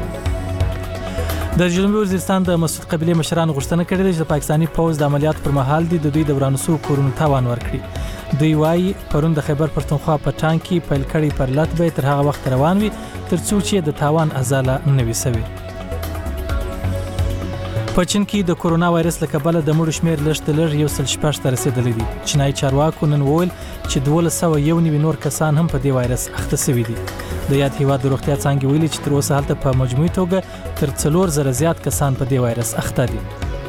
د جنوبي وزیرستان د مسعود قبیله مشران غوښتنه کړې ده چې د پاکستاني پوځ د عملیات پر مهال د دوی د ورانسو کورونو تاوان ورکړي. دوی وايي پرون د خیبر پښتونخوا په ټانک کې پیل کړي پر لات به تر هغه وخت روان وي تر څو چې د تاوان ازاله نه وي سوي. په چین کې د کورونا وایرس له کبله د مړو شمېر لږ تر لږ یو سل شپږ ته رسېدلی دی. چینایي چارواکو نن وویل چې دولس سوه یو نوي نور کسان هم په دې وایرس اخته سوي دي. د یاد هیواد د روغتیا څانګې ویلي چې تر اوسه هلته په مجموعي توګه تر څلور زره زیات کسان په دې وایرس اخته دي.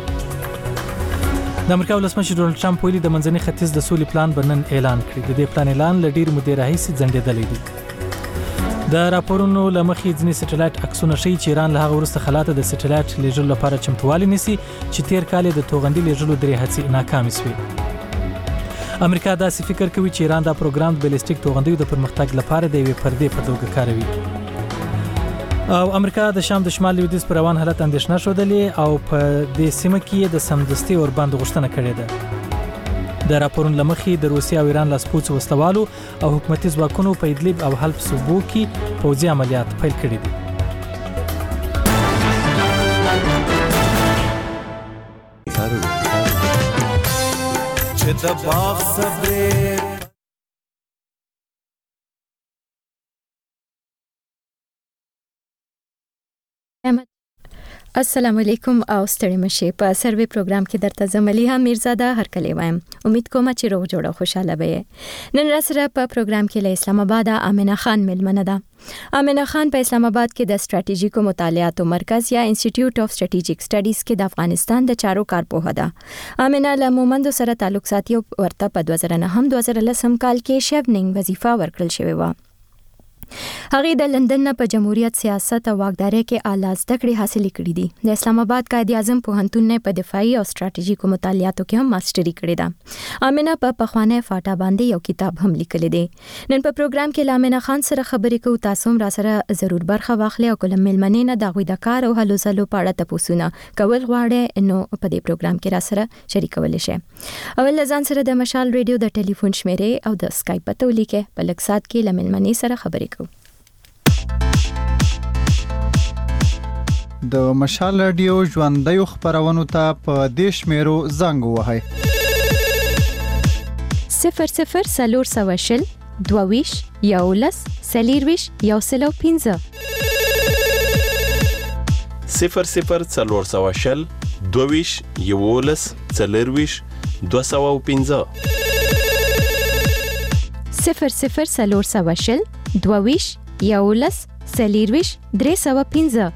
د امریکا ولسمشر ډونالډ ټرمپ ویلي د منځني ختیځ د سولې پلان به نن اعلان کړي. د دې پلان اعلان له ډېرې مودې راهیسې ځنډېدلی دی. د راپورونو له مخې ځینې سټلایټ عکسونه ښیي چې ایران له هغه وروسته خلا ته د سټلایټ لیږلو لپاره چمتووالی نیسي چې تېر کال یې د توغندي لیږلو درې هڅې ناکامې سوې. امریکا داسې فکر کوي چې ایران دا پروګرام د بیلستیک توغندیو د پرمختګ لپاره د یوې پردې په توګه کاروي. او امریکا د شام د شمال لویدیځ پر روان حالت اندېښنه ښودلې او په دې سیمه کې د سمدستي اوربند غوښتنه کړې ده. د راپورونو له مخې د روسیې او ایران لاسپوڅو وسلوالو او حکومتي ځواکونو په ادلب او حلب صوبو کې پوځي عملیات پیل کړي دي. د باغ صبر السلام علیکم او ستړي مشه. په سروي پروګرام کې درته زملیحه میرزاده هر کله وایم. امید کوم چې روغ جوړ او خوشاله به. نن را سره په پروګرام کې له اسلام آباد امنه خان ملمنه ده. امنه خان په اسلام آباد کې د ستراتیژیکو مطالعاتو مرکز یا انسټیټیوټ اف سټریټیجیک سټډیز کې د افغانستان د چارو کارپوه ده. امنه له مومند سره تعلق ساتي او ورته په دوه زره نه هم دوه زره لس کال کې شیفنینګ وظیفه ورکړل شوې و. هغه د لندن په جمهوریت سیاست او واکدارۍ کې اعلی زده کړې حاصلې کړې دي. د اسلام آباد قائد اعظم پوهنتون نه په دفاعي او ستراتیژیکو مطالعاتو کې هم ماستري کړې ده. امنه په پخوانه فاټا باندې یو کتاب هم لیکلی دی. نن په پروګرام کې لامنه خان سره خبرې کوو. تاسو هم را سره ضرور برخه واخلئ او کله ملمنې نه د غوي د کار او هلو ځلو په اړه تاسو کول غواړئ نو په دې پروګرام کې را سره شریکول شئ. اول ځان سره د مشال ریډیو د ټلیفون شمیرې او د اسکایپ پته ولیکئ. په لږ سات کې لملمنې سره خبرې کوو. د مشال رادیو ژوندۍ خبرونو ته په دیش میرو زنګ وهاي صفر صفر سلور سواشل دوویش یولس سلیرویش یوسلو پینزه صفر صفر سلور سواشل دوویش یولس سلیرویش دو سو پینزه صفر صفر سلور سواشل دوویش یولس سلیرویش درې سو پینزه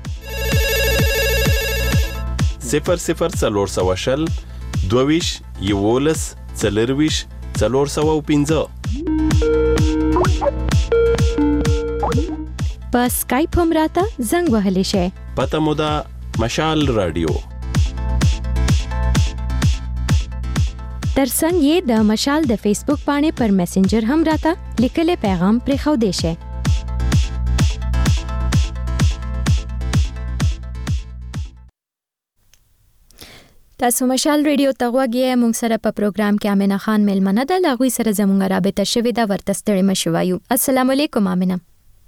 صفر صفر څلور سوه شل دوه یولس څلرویش څلور سوه پنځه. په سکایپ هم راته زنګ وهلی شئ. پته مو ده مشال رادیو. ترڅنګ یې د مشال د فیسبوک باندې پر میسنجر هم راته لیکلی پیغام پرېښودی شئ. تاسو مشال ریډیو ته غوږی مونږ سره په پروګرام کې امنه خان ملمنه ده. لاغوي سره زموږ رابطه شوې ده. ورته ستړي مشو وایو. السلام علیکم امنه.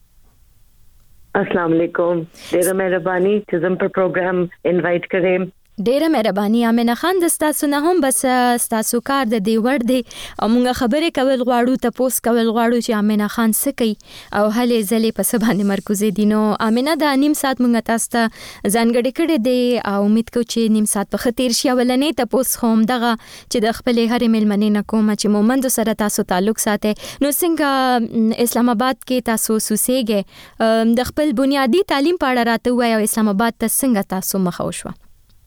السلام علیکم. ډیره مهرباني چې زم په پروګرام انوایټ کړم. ډیره مهرباني امنه خان د تاسو نه هم بس تاسو کار د دی ور دی او موږ خبرې کول غواړو ته پوس کول غواړو چې امنه خان څه کوي او هلې ځلې په سبانه مرکزي دي نو امنه د نیم ساعت موږ تاسو ته ځانګړي کړي دي او امید کوم چې نیم ساعت په خطر شي ولنې ته پوس هم دغه چې د خپل هر ملمنې نه کوم چې مومند سره تاسو تعلق ساتي نو څنګه اسلام آباد کې تاسو سوسېږئ د خپل بنیادی تعلیم په اړه راته وایي او اسلام آباد ته څنګه تاسو مخ وشو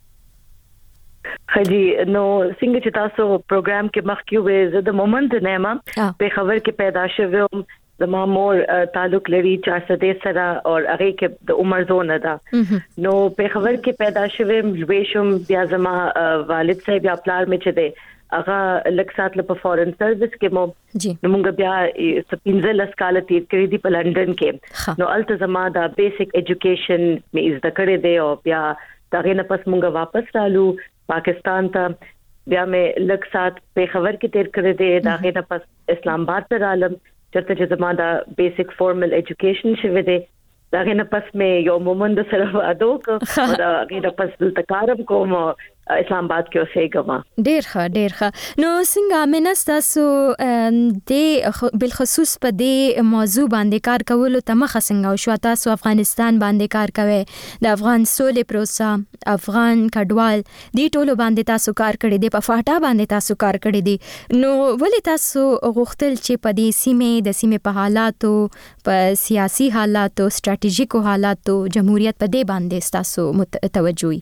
خجی نو څنګه چې تاسو پروګرام کې مخکې وې زه د مومند نعمه په خبر کې پیدا شوم زما مور تعلق لري چار سدې سره او هغه کې د عمر زونه ده نو په خبر کې پیدا شوم لويشم بیا زما والد صاحب بیا پلار مې چه ده هغه لک سات له فورن سرویس کې مو نو موږ بیا سپینځل اسکاله تیر کړی دی په لندن کې نو التزما دا بیسیک ایجوکیشن مې از د کړې دی او بیا داغه نه پس موږ واپس رالو پاکستان ته بیا مې لک سات په خبر کې تیر کړی دی داغه نه پس اسلام آباد ته رالم چرته چې زما دا بیسیک فارمل ایجوکیشن شوه دی داغه نه پس مې یو مومند سره ادو کو داغه نه پس د کارم کوم اسلام آباد کې اوسېګم ډیر ښه ډیر ښه نو څنګه امنه تاسو د بالخصوص په دې موضوع باندې کار کولو ته مخه څنګه شو تاسو افغانستان باندې کار کوي د افغان سولې پروسه افغان کډوال دې ټولو باندې تاسو کار کړی دی په فاټا باندې تاسو کار کړی دی نو ولې تاسو غوښتل چې په دې سیمه د سیمه په حالاتو په سیاسي حالاتو ستراتیژیکو حالاتو جمهوریت په دې باندې تاسو متوجهوي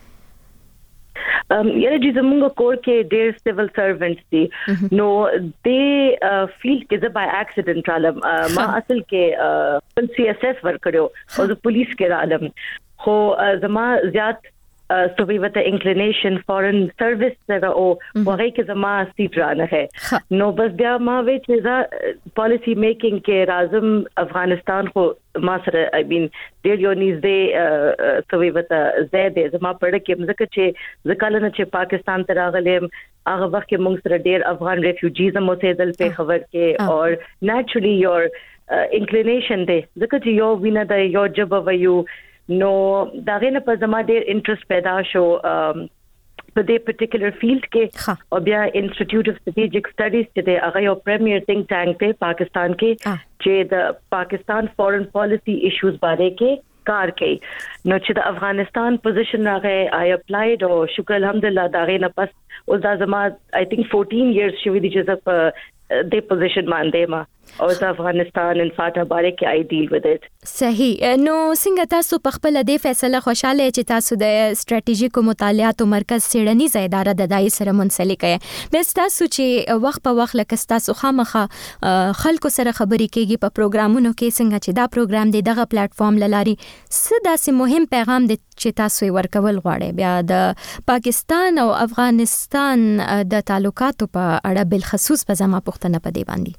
ام یره چې زموږ کور کې ډېر سیول سروینټس دي نو د فیلډ کې د بای اکسیډنټ رالم ما اصل کې پن سی اس ایس ور کړو او د پولیس کې رالم خو زما زیات سوي وته انکلینیشن فورن سرویس سره او هغه کې زما سیټ رانه ہے نو بس بیا ما وې چې دا پالیسی میکینګ کې راځم افغانستان خو ما سره آی مین ډېر یو نږدې سوي وته زیاده زما پړ کې مزه چې ځکه نه چې پاکستان ته راغلم هغه وخت کې موږ سره ډېر افغان ریفیوجیز هم اوسېدل په خبر کې او نېچرلی یور انکلینیشن دی ځکه چې یو وینه د یو جب ویو نو داغه نه په زما ډېر انټرست پیدا شو په دې پرټیکولر فیلډ کې او بیا انسټیټیوټ اف سټریټیجیک سټډیز چې هغه یو پریمیر تھنک ټانک دی پاکستان کې چې د پاکستان فورن پالیسی ایشوز باندې کې کار کوي نو چې د افغانستان پوزیشن راغی آی اپلایډ او شکر الحمدلله داغه نه پس اوس دا زما آی تھنک فورټین ایئرز شوی دي چې په د پوزیشن باندې ما او د افغانستان ان فاټا باندې کې آی ډیل ود اټ صحیح نو څنګه تاسو په خپل د فیصله خوشاله چې تاسو د ستراتیژیکو مطالعاتو مرکز سیړنیز اداره د دای سره منسلک یې بس تاسو چې وخت په وخت لکه تاسو خامخه خلکو سره خبرې کیږي په پروګرامونو کې څنګه چې دا پروګرام دی دغه پلیټ فارم لاري څه داسې مهم پیغام دی چې تاسو یې ورکول غواړئ بیا د پاکستان او افغانستان د تعلقاتو په اړه بل خصوص په زما پوښتنه پدې باندې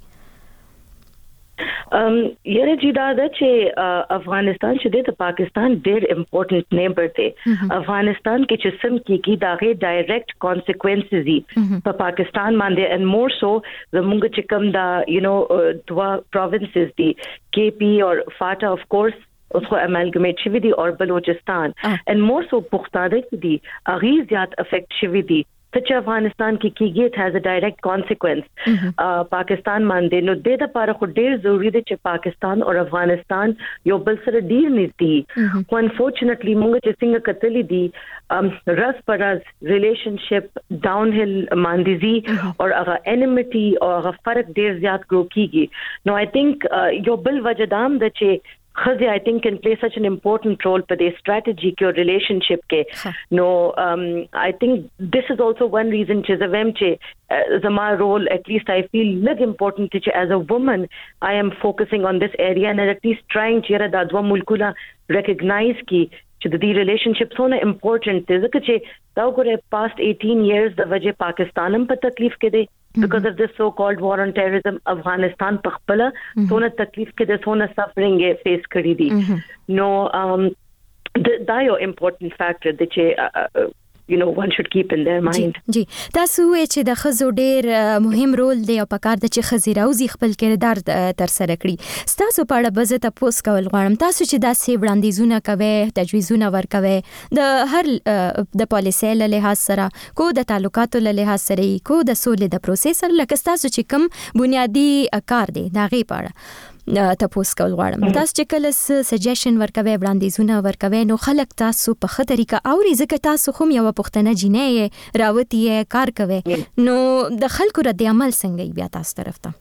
ام یره چې دا د چې افغانستان چې د پاکستان ډېر امپورټنٹ نیبر دی افغانستان کې چې سم کېږي داغه ډایرکټ کانسیکوینسز دي په پاکستان باندې ان مور سو زموږ چې کوم دا یو نو دوا پروینسز دي کې پی او فاټا اف کورس اس کو امالگمیٹ شوی دی اور بلوچستان ان مور سو پختاده دی اغي زیات افیکٹ شوی دی چې افغانستان کې کېږي it has a direct consequence پاکستان باندې نو د لپاره خو ډېر ضروری دی چې پاکستان او افغانستان یو بل سره ډیر نږدې خو انفورچونټلی موږ چې څنګه کتلې دي رس پرز ریلیشنشپ ډاون هیل ماندزي او هغه انیمیټي او هغه فرق ډیر زیات ګرو کیږي نو آی تھنک یو بل وجدام د چې خزي I think can play such an important role for the strategy or relationship ke no um I think this is also one reason che zavem che as my role at least I feel lig important che as a woman I am focusing on this area and at least trying che ra dadwa mulkula recognize ki che the relationship so na important is che da gore past eighteen years the wajah Pakistan am pa taklif ke de because of this so called war on terrorism Afghanistan pakhpala so na taklif ke de so na suffering ye face kari di no um da yo important factor de che you know one should keep in their mind. جی تاسو چې د خزو ډیر مهم رول دی او پکار د چې خزي راوزي خپل کردار تر سره کړی تاسو په اړه بزه تاسو کول غواړم تاسو چې داسې وړاندیزونه کوي تجویزونه ورکوي د هر د پالیسي له لحاظ سره کو د تعلقاتو له لحاظ سره کو د سولې د پروسس سره لکه تاسو چې کوم بنیادی کار دی دا غي پاړه تاسو کول غواړم تاسو چې کله سجیشن ورکوي وړاندیزونه ورکوي نو خلک تاسو په خه طریقه اوري ځکه تاسو خو یو پښتنه جنې راوتی کار کوي نو د خلکو رد عمل څنګه بیا تاسو طرف ته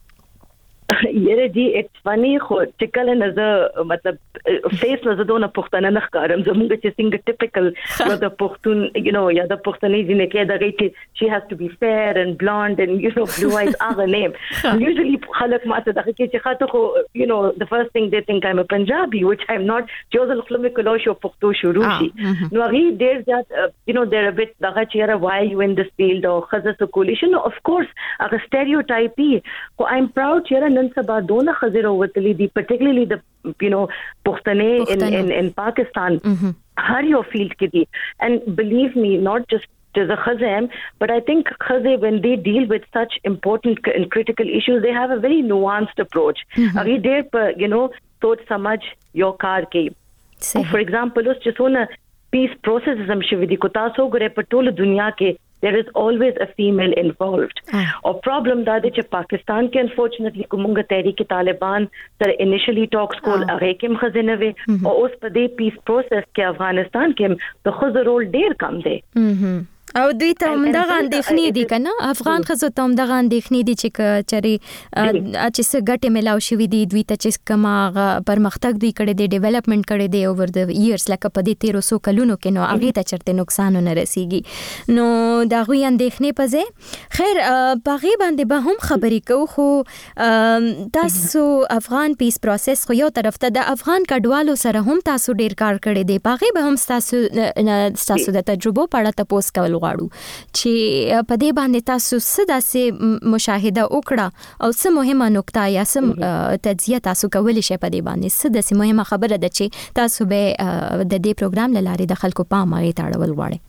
یره جی اټس فنی خو چې کله نه مطلب فیس نه زدونه پښتنه نه ښکارم زموږ چې څنګه ټیپیکل د پښتون یو نو یا د پښتنې جنې کې دا غي she has to be fair and blonde and you know blue eyes are the name usually خلک ماته دغه کې چې خاطر خو you know the first thing they think I'm a Punjabi which I'm not جوز خپل مې کولو شو پښتو شروع شي نو غي ډیر ځات you know they're a bit دغه چې why you in this field or خزه coalition of course هغه stereotype خو I'm proud چې نن سبا دونه خزر وتلی دي particularly the you know پښتنې in in in Pakistan هر یو فیلډ کې دي and believe me not just to the khazam but I think khaze when they deal with such important and critical issues they have a very nuanced approach agi der par you know soch samajh your kar ke for example us jisona peace process hum shividi ko taso gure par tol duniya ke there is always a female involved or problem da de Pakistan ke unfortunately kumunga tehrik Taliban sir initially talks ko arekim khazine ve aur us pade peace process ke Afghanistan ke to khaz role der kam de او دوی ته هم دغه اندېښنې دي کنه افغان خزو ته هم دغه اندېښنې دي چې چری چې څه ګټه ملاو شوې دي دوی ته چې کما پرمختګ دوی کړي دي ډیولپمنٹ کړي دي اوور د ایرز لکه په دې تیرو سو کلونو کې نو هغه ته چرته نقصان نه رسیږي نو دا غوي اندېښنې پځه خیر باغې باندې به هم خبرې کوو خو تاسو افغان پیس پروسس خو یو طرف ته د افغان کډوالو سره هم تاسو ډیر کار کړی دی باغې به هم تاسو تاسو د تجربو په اړه تاسو کول غواړو چې په دې باندې تاسو څه داسې مشاهده وکړه او څه مهمه نقطه یا څه تجزیه تاسو کولای شئ په دې باندې څه داسې مهمه خبره ده چې تاسو به د دې پروګرام لاره د خلکو پام هغه تاړول غواړي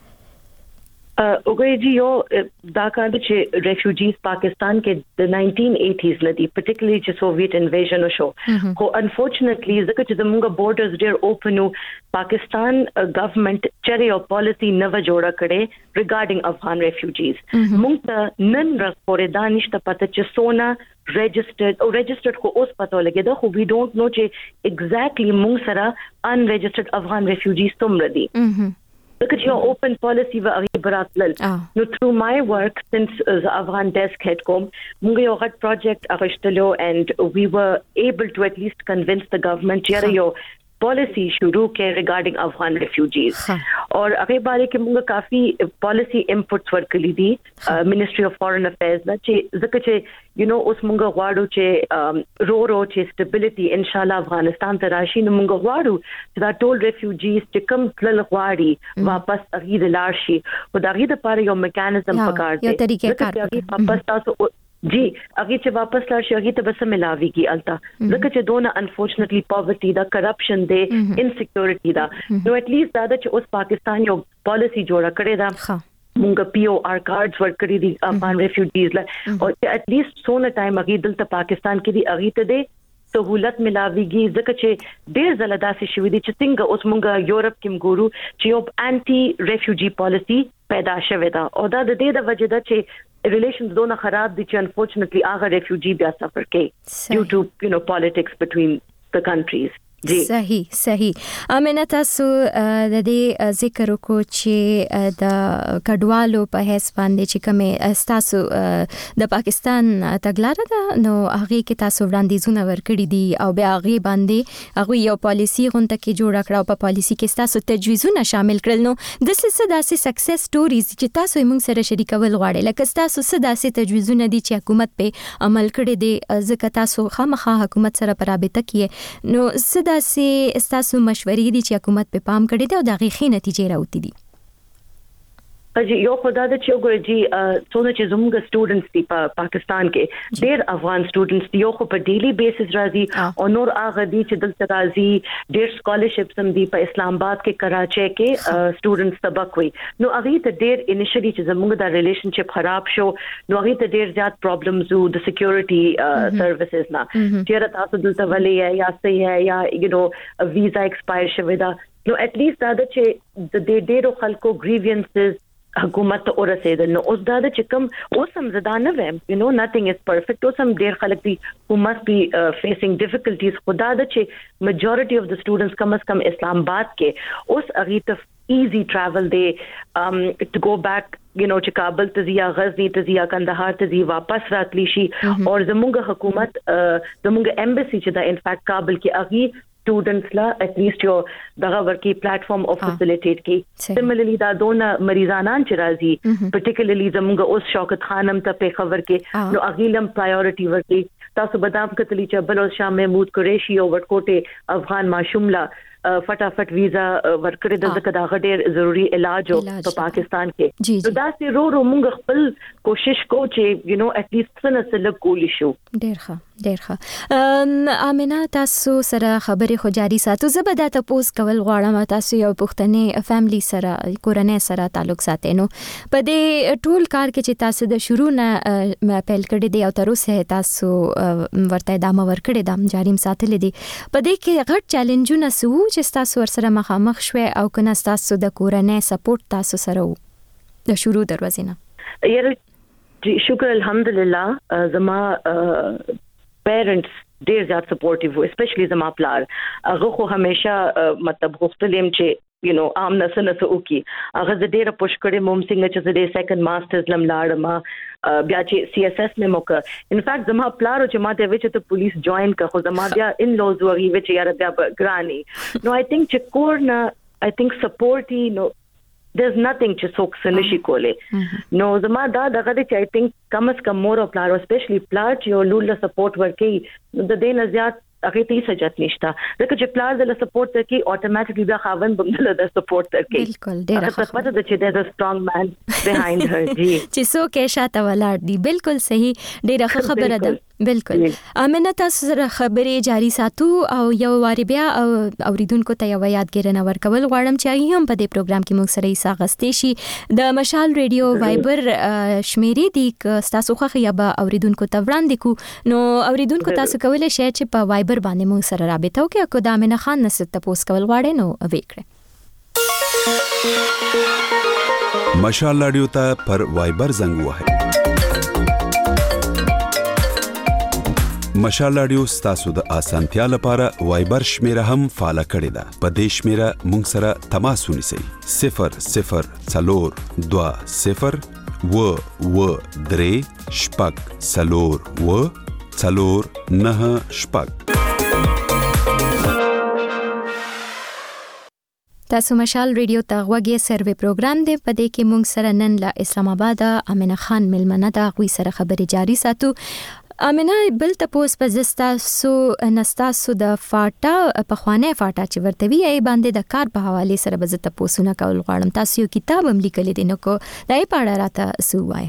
اوګي جی یو دا کار چې ریفیوجیز پاکستان کې د nineteen eighties لدی particularly چې سوویت انویژن شو خو انفورچونټلی ځکه چې زموږ بورډرز ډیر اوپن او پاکستان ګورنمنت چره او پالیسی نو جوړه کړي ریګارډینګ افغان ریفیوجیز موږ ته نن ورځ پورې دا نشته پته چې سونا registered او registered کو اوس پته لګی دا خو we don't know چې exactly موږ سره unregistered افغان ریفیوجیز تم ردی Look at your open policy wa aghi baratlal no through my work since uh, the Afghan desk had come munga yo gat project agashtalo and we were able to at least convince the government yara yo policy shuru ke regarding Afghan refugees और अगे बारे के मुंगा काफी policy inputs वर्कली दी Ministry of Foreign Affairs ना चे ज़िक्र चे you know उस मुंगा वाडू चे रो रो चे stability इंशाल्लाह अफगानिस्तान तराशी न मुंगा वाडू ज़ा टोल refugees चे कम लल वाडी वापस अगीद लार्शी वो दागीद पारे यो mechanism पकार दे ज़िक्र चे अगीद वापस तासो जी अगी چې واپس لاړ شي هغه ته بس ملاويږي التا ځکه چې دونه انفورچونټلی پاورټي دا کرپشن دی انسیکیورټي دا نو اټ لیست دا چې اوس پاکستان یو پالیسی جوړه کړې ده مونږ پی او آر کارډز ورکړي دي افغان ریفیوجیز لا او اټ لیست سونه ټایم هغه دلته پاکستان کې دی هغه ته دی سہولت ملاويږي ځکه چې ډېر زله داسې شوې دي چې څنګه اوس مونږ یورپ کې مګورو چې یو انټي ریفیوجی پالیسی پیدا شوې ده او دا د دې د وجې ده چې relations دونه خراب دي چې unfortunately هغه refugee بیا سفر کوي due to you know politics between the countries صحیح صحیح امنه تاسو د دې ذکر وکړو چې د کډوالو په هیڅ باندې چې کومه تاسو د پاکستان تګلارې ده نو هغه کې تاسو وړاندیزونه ورکړي دي او بیا هغه باندې هغه یو پالیسی غونډه کې جوړ کړو په پالیسی کې تاسو تجویزونه شامل کړل نو د څه داسې سکسس سټوریز چې تاسو موږ سره شریکول غواړئ لکه تاسو څه داسې تجویزونه دي چې حکومت په عمل کړي دي ځکه تاسو خامخا حکومت سره په رابطه کې نو څه داسې تاسو مشورې دي چې حکومت په پام کړی دی او د غیخي نتیجې راوتی دي جی یو خدا د چې وګورئ جی څونه چې زموږ سټوډنټس دي په پاکستان کې ډېر افغان سټوډنټس دي یو خو په ډیلی بیسس راځي او نور هغه دي چې دلته راځي ډېر سکالرشپس هم دي په اسلام آباد کې کراچۍ کې سټوډنټس سبق وي نو هغه ته ډېر انیشلی چې زموږ د ریلیشنشپ خراب شو نو هغه ته ډېر زیات پرابلمز وو د سکیورټي سروسز نه چې تاسو دلته ولې یا صحیح یا یو نو ویزا ایکسپایر شوی دا نو اټ لیست دا چې د ډېرو خلکو گریوینسز حکومت ته ورسېدل نو اوس دا چې کوم اوس هم زدا نه ویم یو نو نثینګ از پرفیکټ اوس هم ډېر خلک دي who must be uh, facing difficulties خدا دا چې majority of the students کم از کم اسلام آباد کې اوس هغه ته easy travel دی um to go back you know چې کابل ته ځي غزنی ته ځي کندهار ته ځي واپس راتلی شي او زموږ حکومت زموږ ایمبسی چې دا ان فیکٹ کابل کې هغه students لا at least یو دغه ورکی پلیټفارم او فیسیلیټیټ کی سیملرلی دا دونه مریضانان چې راځي پرټیکولرلی زموږ اوس شوکت خانم ته په خبر کې نو اغیلم پرایورټي ورکی تاسو بدام کتلی چې بل شاه محمود قریشی او وټکوټه افغان ماشوملا فټافټ ویزا ورکړې د ځکه دا غډیر ضروری علاج په پاکستان کې نو دا سي رو رو موږ خپل کوشش کو چې یو نو اټ لیست څنګه سره کولی شو ډیر ښه ډیر ښه امینه تاسو سره خبرې خو جاری ساتو زه به دا تاسو کول غواړم تاسو یو پښتنې فیملی سره کورنۍ سره تعلق ساتئ نو په دې ټول کار کې چې تاسو د شروع نه پیل کړی دی او تر اوسه تاسو ورته ادامه ورکړی دا جاریم ساتل دي په دې کې غټ چیلنجونه سو چې تاسو ورسره مخامخ شوي او کنه تاسو د کورنۍ سپورټ تاسو سره د شروع دروازه نه یاره شکر الحمدلله زما پیرنټس ډیر زیات سپورټیو اسپیشلی زما پلار هغه خو همیشه مطلب غوښتلم چې یو نو عام نس نس او کی هغه د ډیره پوش کړي موم څنګه چې د سیکنډ ماسترز لم لاړم بیا چې سی اس اس مې موکه ان فیکٹ زما پلار چې ماته وچ ته پولیس جوائن کړ خو زما بیا ان لوز وغي وچ یاره بیا ګرانی نو آی تھنک چې کورنا آی تھنک سپورټي نو there's nothing چې څوک سنشي کوله نو زما دا دغه چې آی تھنک کم از کم مور او پلار اسپیشلی پلار چې لول سپورټ ورکي د دې نه زیات هغه ته سجت نشته دغه چې پلار د سپورټ ترکی اتوماتیکلی دا خاون بمدل د سپورټ ترکی بالکل ډیر ښه پته ده چې there's a strong man behind her جی چې څوک یې شاته ولاړ دی بالکل صحیح ډیره خبره ده بالکل امنه تاسو سره خبرې جاری ساتو او یو واری بیا اوریدونکو ته یو یادګیرنه ورکول غواړم چې هغه هم په دې پروګرام کې موږ سره حصہ غستې شي د مشال ریډیو وایبر شمیرې دی تاسو خو یا به اوریدونکو ته وړاندې کو نو اوریدونکو تاسو کولای شئ چې په وایبر باندې موږ سره رابطه وکړئ کو د امنه خان نس ته پوس کول غواړئ نو وکړئ مشال رادیو ته پر وایبر زنګ وهئ مشال رادیو ستاسو د اسانتیا لپاره وایبر شمیره هم فعال کړی ده په دې شمیره مونږ سره تماس ونیسئ صفر صفر څلور دوه صفر و و درې شپږ څلور و څلور نه شپږ تاسو مشال ریډیو ته غوږی سروې پروګرام دی په دې کې مونږ سره نن له اسلام آباد امنه خان ملمنه دا غوي سره خبرې جاری ساتو امنه بل تاسو په زستا سو نستاسو د فاټا په خوانه فاټا چې ورتوي ای باندې د کار په حواله سره به تاسو نه کول غواړم تاسو یو کتاب هم لیکل دي نو کو دای پاړه راته سو وای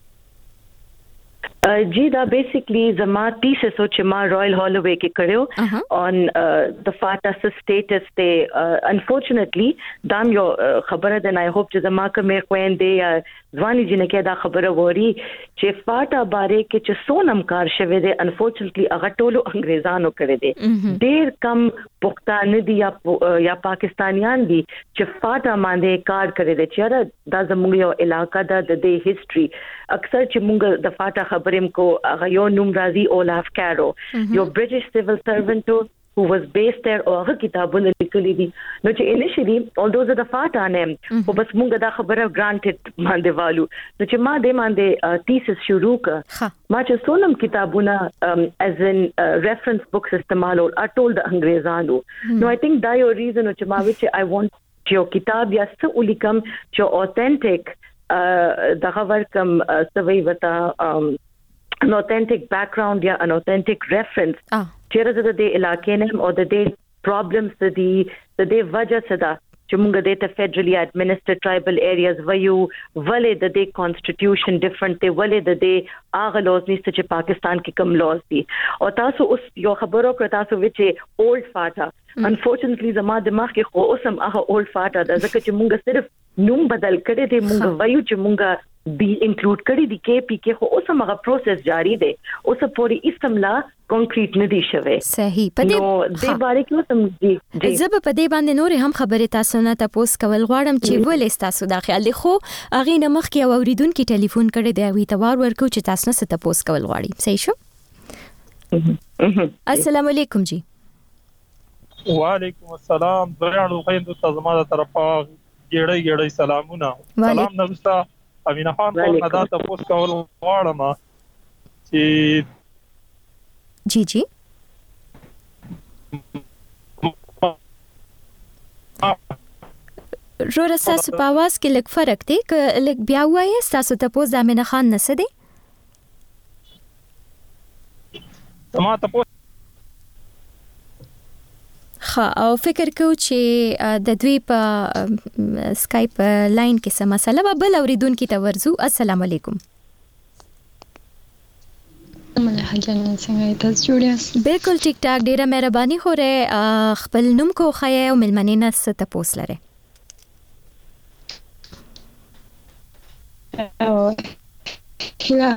جی دا بیسیکلی زما تیسس چې ما رائل هالووے کې کړو on the فاټا سټیټس ته unfortunately دا یو خبره ده نه هوپ چې زما کومه خويندې یا ځواني جنکه دا خبره ووري چې فاټا باره کې چې سونم کار شوه ده unfortunately هغه ټولو انګريزانو کړی دي ډیر کم پښتانه دي یا یا پاکستانیان دي چې فاټا باندې کار کړی دي چې دا زموږ یو علاقہ ده د دې هیستوري اکثر چې موږ د فاټا خبرې کو هغه یو نوم راځي اولاف کارو یو برټش سیویل سرونټ who was based there او هغه کتابونه لیکلي دي نو چې انیشلی although the فاټا نیم او بس موږ دا خبره گرانټډ باندې والو نو چې ما د باندې تیسس شروع کړ ما چې سونم کتابونه as in reference books استعمال او ټول د انګريزانو نو I think دا یو ریزن چې ما وچ I want چې کتاب یا څه ولیکم چې authentic دغه ورکم سوي وتا an authentic background یا an authentic reference چیرې د دې علاقې نه او د دې problems د دې د دې وجہ څه ده چې موږ د ته فدرالي اډمنسټریټ ټرایبل ایریاز وایو ولې د دې کانسټیټیوشن ډیفرنٹ دی ولې د دې اغه لوز نشته چې پاکستان کې کم لوز دي او تاسو اوس یو خبرو کړ تاسو وچې اولډ فاټا انفورچونټلی زما دماغ کې خو اوسم هغه اولډ فاټا د ځکه چې موږ صرف نوم بدل کړی دی موږ وایو چې موږ بي انکلود کړی دی کې پی کې خو اوسم هغه پروسس جاری دی اوس پورې استملا کنکریټ نه دی شوی صحیح په دې د باره کې اوسم دی زب په دې باندې نور هم خبره تاسو نه تاسو کول غواړم چې ولې تاسو د خیال خو اغه نه مخ کې اوریدونکو ټلیفون کړی دی وی تبار ورکو چې تاسو نه تاسو کول غواړي صحیح شو السلام علیکم جی وعلیکم السلام درانو خويندو تاسو ما ته طرفه ګړې ګړې سلامونه سلام نوستا امینه خان کو مدا تاسو کول غواړم چې جی جی رو رساس په आवाज کې لږ فرق دی ک لږ بیا وایي تاسو ته پوز د امینه خان نسه دی ما ته خا او فکر کو چې د دوی په سکایپ لاین کې سم مسله بل اوریدونکو ته ورزو السلام علیکم مله جان څنګه تاسو جوړیاست بالکل ټیک ټاک ډیره مهرباني خوره خپل نوم کو خیا او ملمنې نه ست پوس لره او کله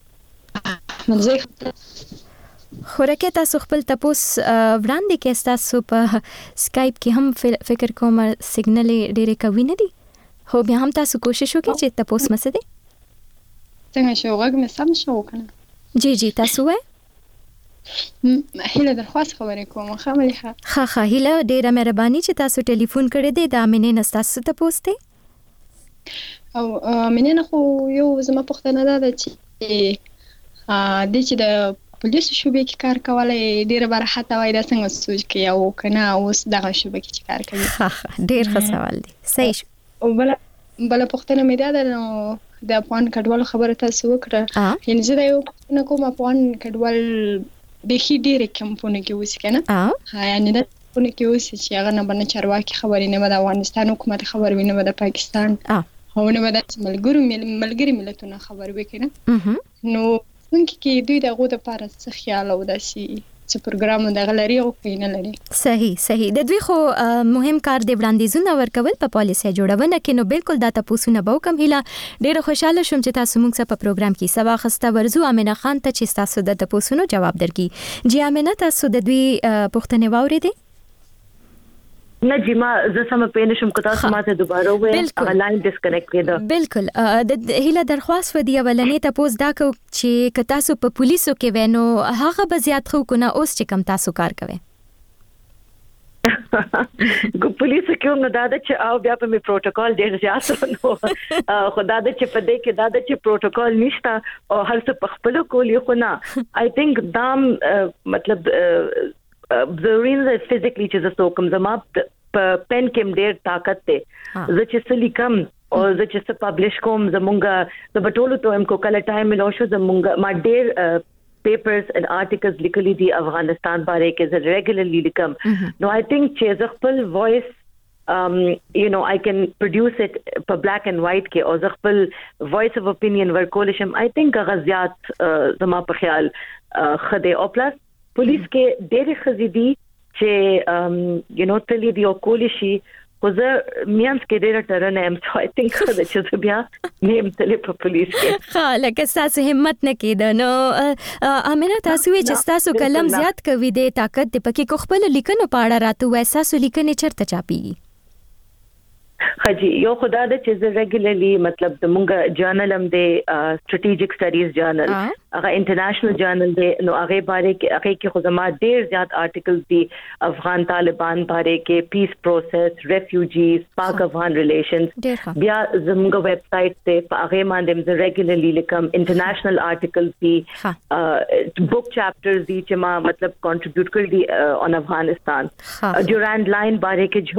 مزه خورکه تاسو خپل تپوس وړاندې کې تاسو په سکایپ کې هم فکر کوم سیګنل ډېر کوي نه دي خو بیا هم تاسو کوشش وکړئ چې تپوس مسه دي څنګه شو غږ مې سم شو کنه جی جی تاسو وای هله درخواست خبرې کوم خاملې ښه ښه ښه هله ډېره مهرباني چې تاسو ټلیفون کړی دی د امینې نه تاسو تپوس دی او امینې نه خو یو زما پوښتنه ده چې ا د چې د پولیس شوبې کې کار کولای ډیره برحته وای دا څنګه سوچ کې او کنه اوس دغه شوبې کې کار کوي ها ډیر ښه سوال دی صحیح او بل بل پوښتنه مې ده نو د افغان کډوال خبره تاسو وکړه یعنی زه یو پوښتنه کوم افغان کډوال به هی ډیره کمپونه کې وسی کنه ها یعنی دا پونه کې وسی چې هغه نه باندې چارواکي خبرې نه د افغانستان حکومت خبر ویني د پاکستان هو نه د ملګرو ملګری ملتونو خبر وکړي نو څنګه کې دوی دغه د لپاره څه خیال او داسي چې پروګرام د غلري او کینه لري صحیح صحیح د دوی خو مهم کار دی وړاندیزونه ورکول په پالیسي جوړونه کې نو بالکل دا تاسو نه بو کم هله ډیره خوشاله شوم چې تاسو موږ په پروګرام کې سبا خسته ورزو امینه خان ته چې تاسو د تاسو نو جواب درکې جی امینه تاسو د دوی پوښتنه واورېدې نه جی ما زه سم پېنه شم کته سماته دوباره وې لاین ډیسکنیکټ کېده بالکل د هله درخواست ودی ولنې تاسو دا کو چې ک تاسو په پولیسو کې وینو هغه به زیات خو کنه اوس چې کم تاسو کار کوي ګو پولیسو کې نو دا چې او بیا په می پروتوکول ډیر زیات نو خدا د چې په دې کې دا د چې پروتوکول نشته او هر څه په خپل کولې خو نه آی تھنک دام مطلب observing the physically چې زه کوم زما په پن کې ډېر طاقت ته زه چې څه لیکم او زه چې څه پبلش کوم زمونږه د بټولو ته هم کو کله ټایم ملو شو زمونږه ما ډېر پیپرز and articles لیکلي دي افغانستان باندې کې زه ریګولرلی لیکم نو I think چې زه خپل voice um you know I can produce it په black and white کې او زه خپل voice of opinion ورکول شم I think غزيات زما په خیال خدای او پلس پولیس کې ډېر خزيدي چې یو نو تللی دی او کولی شي خو زه میانس کې ډېر ټرنه ام سو آی تھنک دا چې بیا نیم تللی په پولیس کې ها لکه تاسو همت نه کېده نو امینه تاسو چې تاسو کلم زیات کوي د طاقت د پکې کو خپل لیکنو پاړه راته وای تاسو لیکنې چرته چاپیږي خجی یو خدا د چې زه ریګولرلی مطلب د مونږه جرنل هم دی سټریټیجیک سټډیز جرنل هغه انټرنیشنل جرنل دی نو هغه باره کې هغه کې خو زما ډیر زیات آرټیکلز دي افغان طالبان باره کې پیس پروسس ریفیوجیز پاک افغان ریلیشنز بیا زموږه ویب سټ ته په هغه باندې زه ریګولرلی لیکم انټرنیشنل آرټیکلز دي بوک چاپټرز دي چې ما مطلب کنټریبیوټ کړی دي اون افغانستان ډیورانډ لاین باره کې جوړ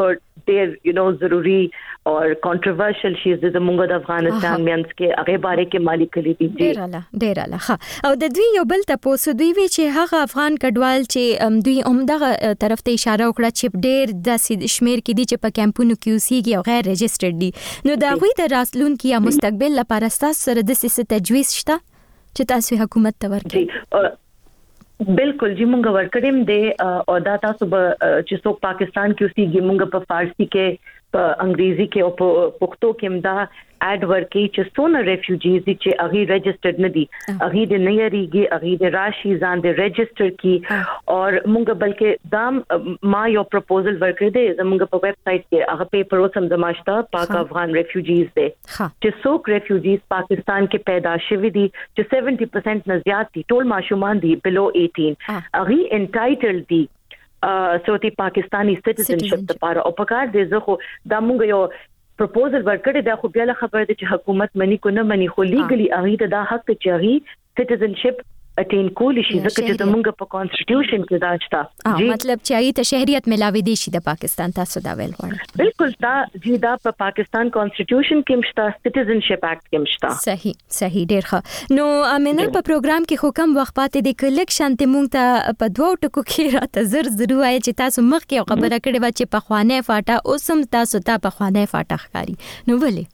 ډېر یو نو ضروری او کنټروورشل شي د زموږ د افغانستان مینس کې هغه باره کې مالی کلی دي ډېر اله ډېر اله ها او د دوی یو بل تاسو دوی وی چې هغه افغان کډوال چې دوی عمدغه طرف ته اشاره وکړه چې ډېر د شمیر کې دي چې په کیمپونو کې اوسېږي او غیر رجسټرډ دي نو دا غوي د راتلونکي یا مستقبل لپاره تاسو سره د سیاست تجویز شته چې تاسو حکومت ته ورکړي بالکل جی مونږ ورکړم د او دا تاسو چې څوک پاکستان کې اوسېږي مونږ په فارسی کې په انګریزي کې او په پښتو کې هم دا اډ ورکي چې څونه ریفیوجیز دي چې هغه رجسټرډ نه دي هغه د نه یریږي هغه د راشي ځان د رجسټر کی او مونږ بلکې دا ما یو پروپوزل ورکړی دی زموږ په ویب سټ کې هغه پیپر اوسم زماشتا پاک افغان ریفیوجیز دي چې څوک ریفیوجیز پاکستان کې پیدا شوي دي چې سیونټي پرسنټ نه زیات دي ټول ماشومان دي بلو eighteen هغه انټایټل دي سعودي پاکستانی سټیزنشپ لپاره او پکار دي زه خو دا مونږ یو پروپوزل ورکړی دا خو بیا له خبره ده چې حکومت منی کو نه منی خو لیګلی هغه دا حق چې هغه سټیزنشپ اټین کولی شي ځکه چې زموږ په کانسټیټیوشن کې دا شته جی مطلب چې هغه ته شهریت ملاوي دي شي د پاکستان تاسو دا ویل غواړئ بالکل دا جی دا په پاکستان کانسټیټیوشن کې مشته سټیزنشپ اکټ کې مشته صحیح صحیح ډیر ښه نو امینه په پروګرام کې خو کم وخت پاتې د کلیکشن ته مونږ ته په دوه ټکو کې راته زر زر وایي چې تاسو مخ کې خبره کړې و چې په خوانه فاټا اوسم تاسو ته په خوانه فاټا ښکاری نو ولې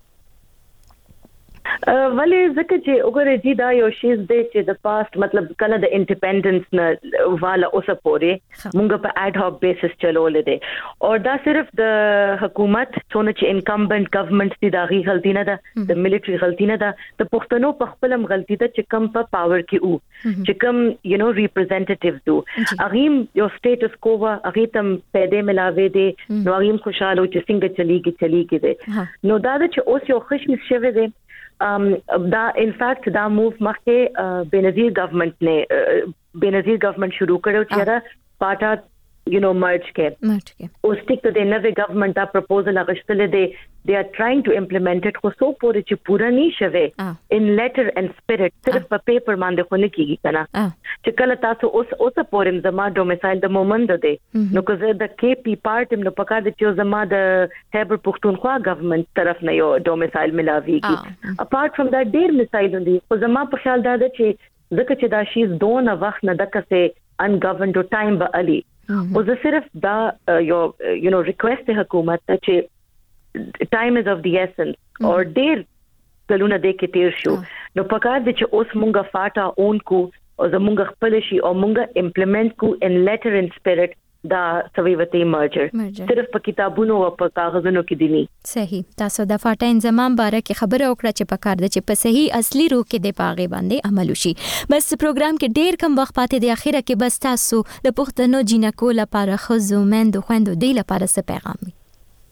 ولې ځکه چې وګوره جی دا یو شی دی چې د پاست مطلب کله د انډیپندنس نه والا اوسه پورې مونږ په اډ هاک بیسس چلولې دي او دا صرف د حکومت څونه چې انکمبنٹ گورنمنت دي دا غي غلطی نه ده د ملټری غلطی نه ده د پښتنو په خپلم غلطی ده چې کم په پاور کې وو چې کم یو نو ریپرزینټیټیوز دو اغیم یو سټیټس کو وا اغه تم پیدا ملاوي دي نو اغیم خوشاله چې څنګه چلیږي چلیږي دي نو دا چې اوس یو خوشمن شوه دي ام دا ان فیکٹ دا موو مخکې بنظیر گورنمنت نے بنظیر گورنمنت شروع کړو چې دا پاټا یو نو مرج کې مرج کې اوس ټیک ته د نوې گورنمنت دا پروپوزل اغشتل دي they are trying to implement it خو سو پورې چې پورا نه شوه in letter and spirit صرف په پیپر باندې خو نه کیږي کنه چې کله تاسو اوس اوس پورې زما ډومیسایل د مومند دی نو که زه د کې پی پارټ نو پکا د چې زما د خیبر پختونخوا گورنمنت طرف نه یو ډومیسایل ملاويږي apart from that ډیر مثال دي خو زما په خیال دا ده چې ځکه چې دا شی دونه وخت نه دکه سه ungoverned time به علي او زه صرف دا یو یو نو ریکوست حکومت ته چې time is of the essence or ډیر کلونه د کې تیر شو نو پکار دي چې اوس مونږه فاټا اون کو او زمونږ خپل شي او مونږه امپلیمنٹ کو in letter and spirit دا سویوتی مرجر صرف په کتابونو او په کاغذونو کې دي نه صحیح تاسو د فاټا انضمام باره کې خبره وکړه چې پکار دي چې په صحیح اصلي روح کې د پاغي باندې عمل وشي بس پروګرام کې ډیر کم وخت پاتې دی اخیره کې بس تاسو د پښتنو جنکو لپاره خزو مند خويندو دی لپاره څه پیغام وي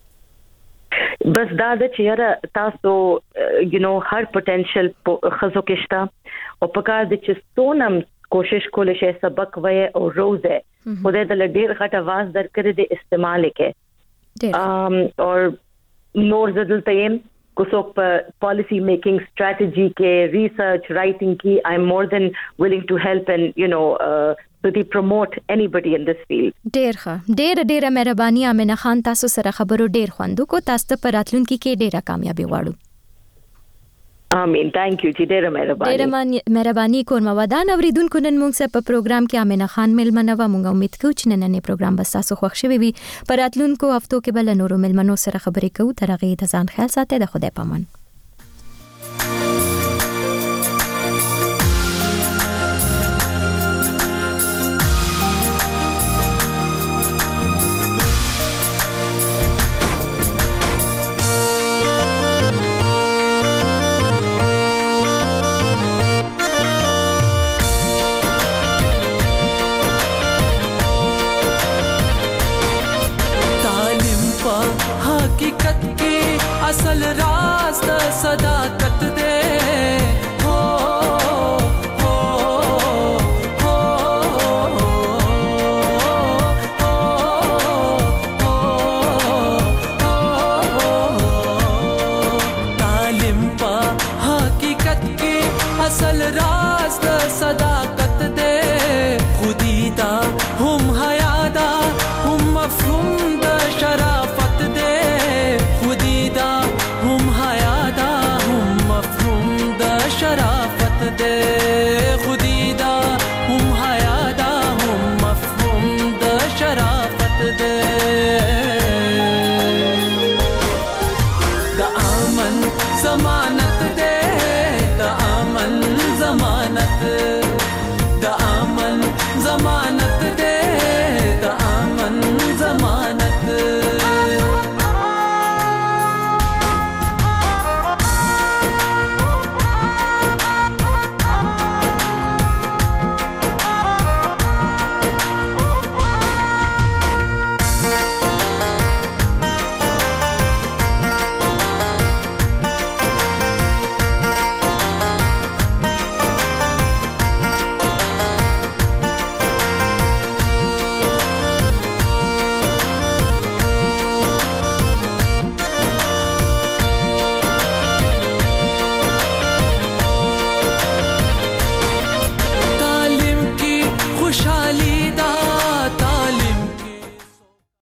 بس دا د چیرې تاسو یو نو هر پوتنشل خزو کې شته او پکار د چې سونم کوشش کول شي سبق وای او روزه خدای د لډیر غټ आवाज درکړي د استعمال کې ام او نور زدل تیم کو څوک په پالیسی میکنګ سټریټجی کې ریسرچ رائټینګ کې آی ایم مور دین ویلینګ ټو هیلپ اینڈ یو نو to they promote anybody in this field ډیر ښه ډیر ډیر مهرباني امنه خان تاسو سره خبرو ډیر خوندو کو تاسو ته راتلونکي کې ډیره کامیابی غواړو امين ثانک یو چې ډیره مهرباني ډیره مهرباني کوم ودان اوریدونکو نن موږ سره په پروګرام کې امنه خان ملمنه و موږ امید کوو چې نن نه پروګرام بس تاسو خوښ شوي وي پر راتلونکو هفتو کې بل نورو ملمنو سره خبرې کوو تر هغه ته ځان خیال ساتئ د خدای پامان اصل راز د صداقت دے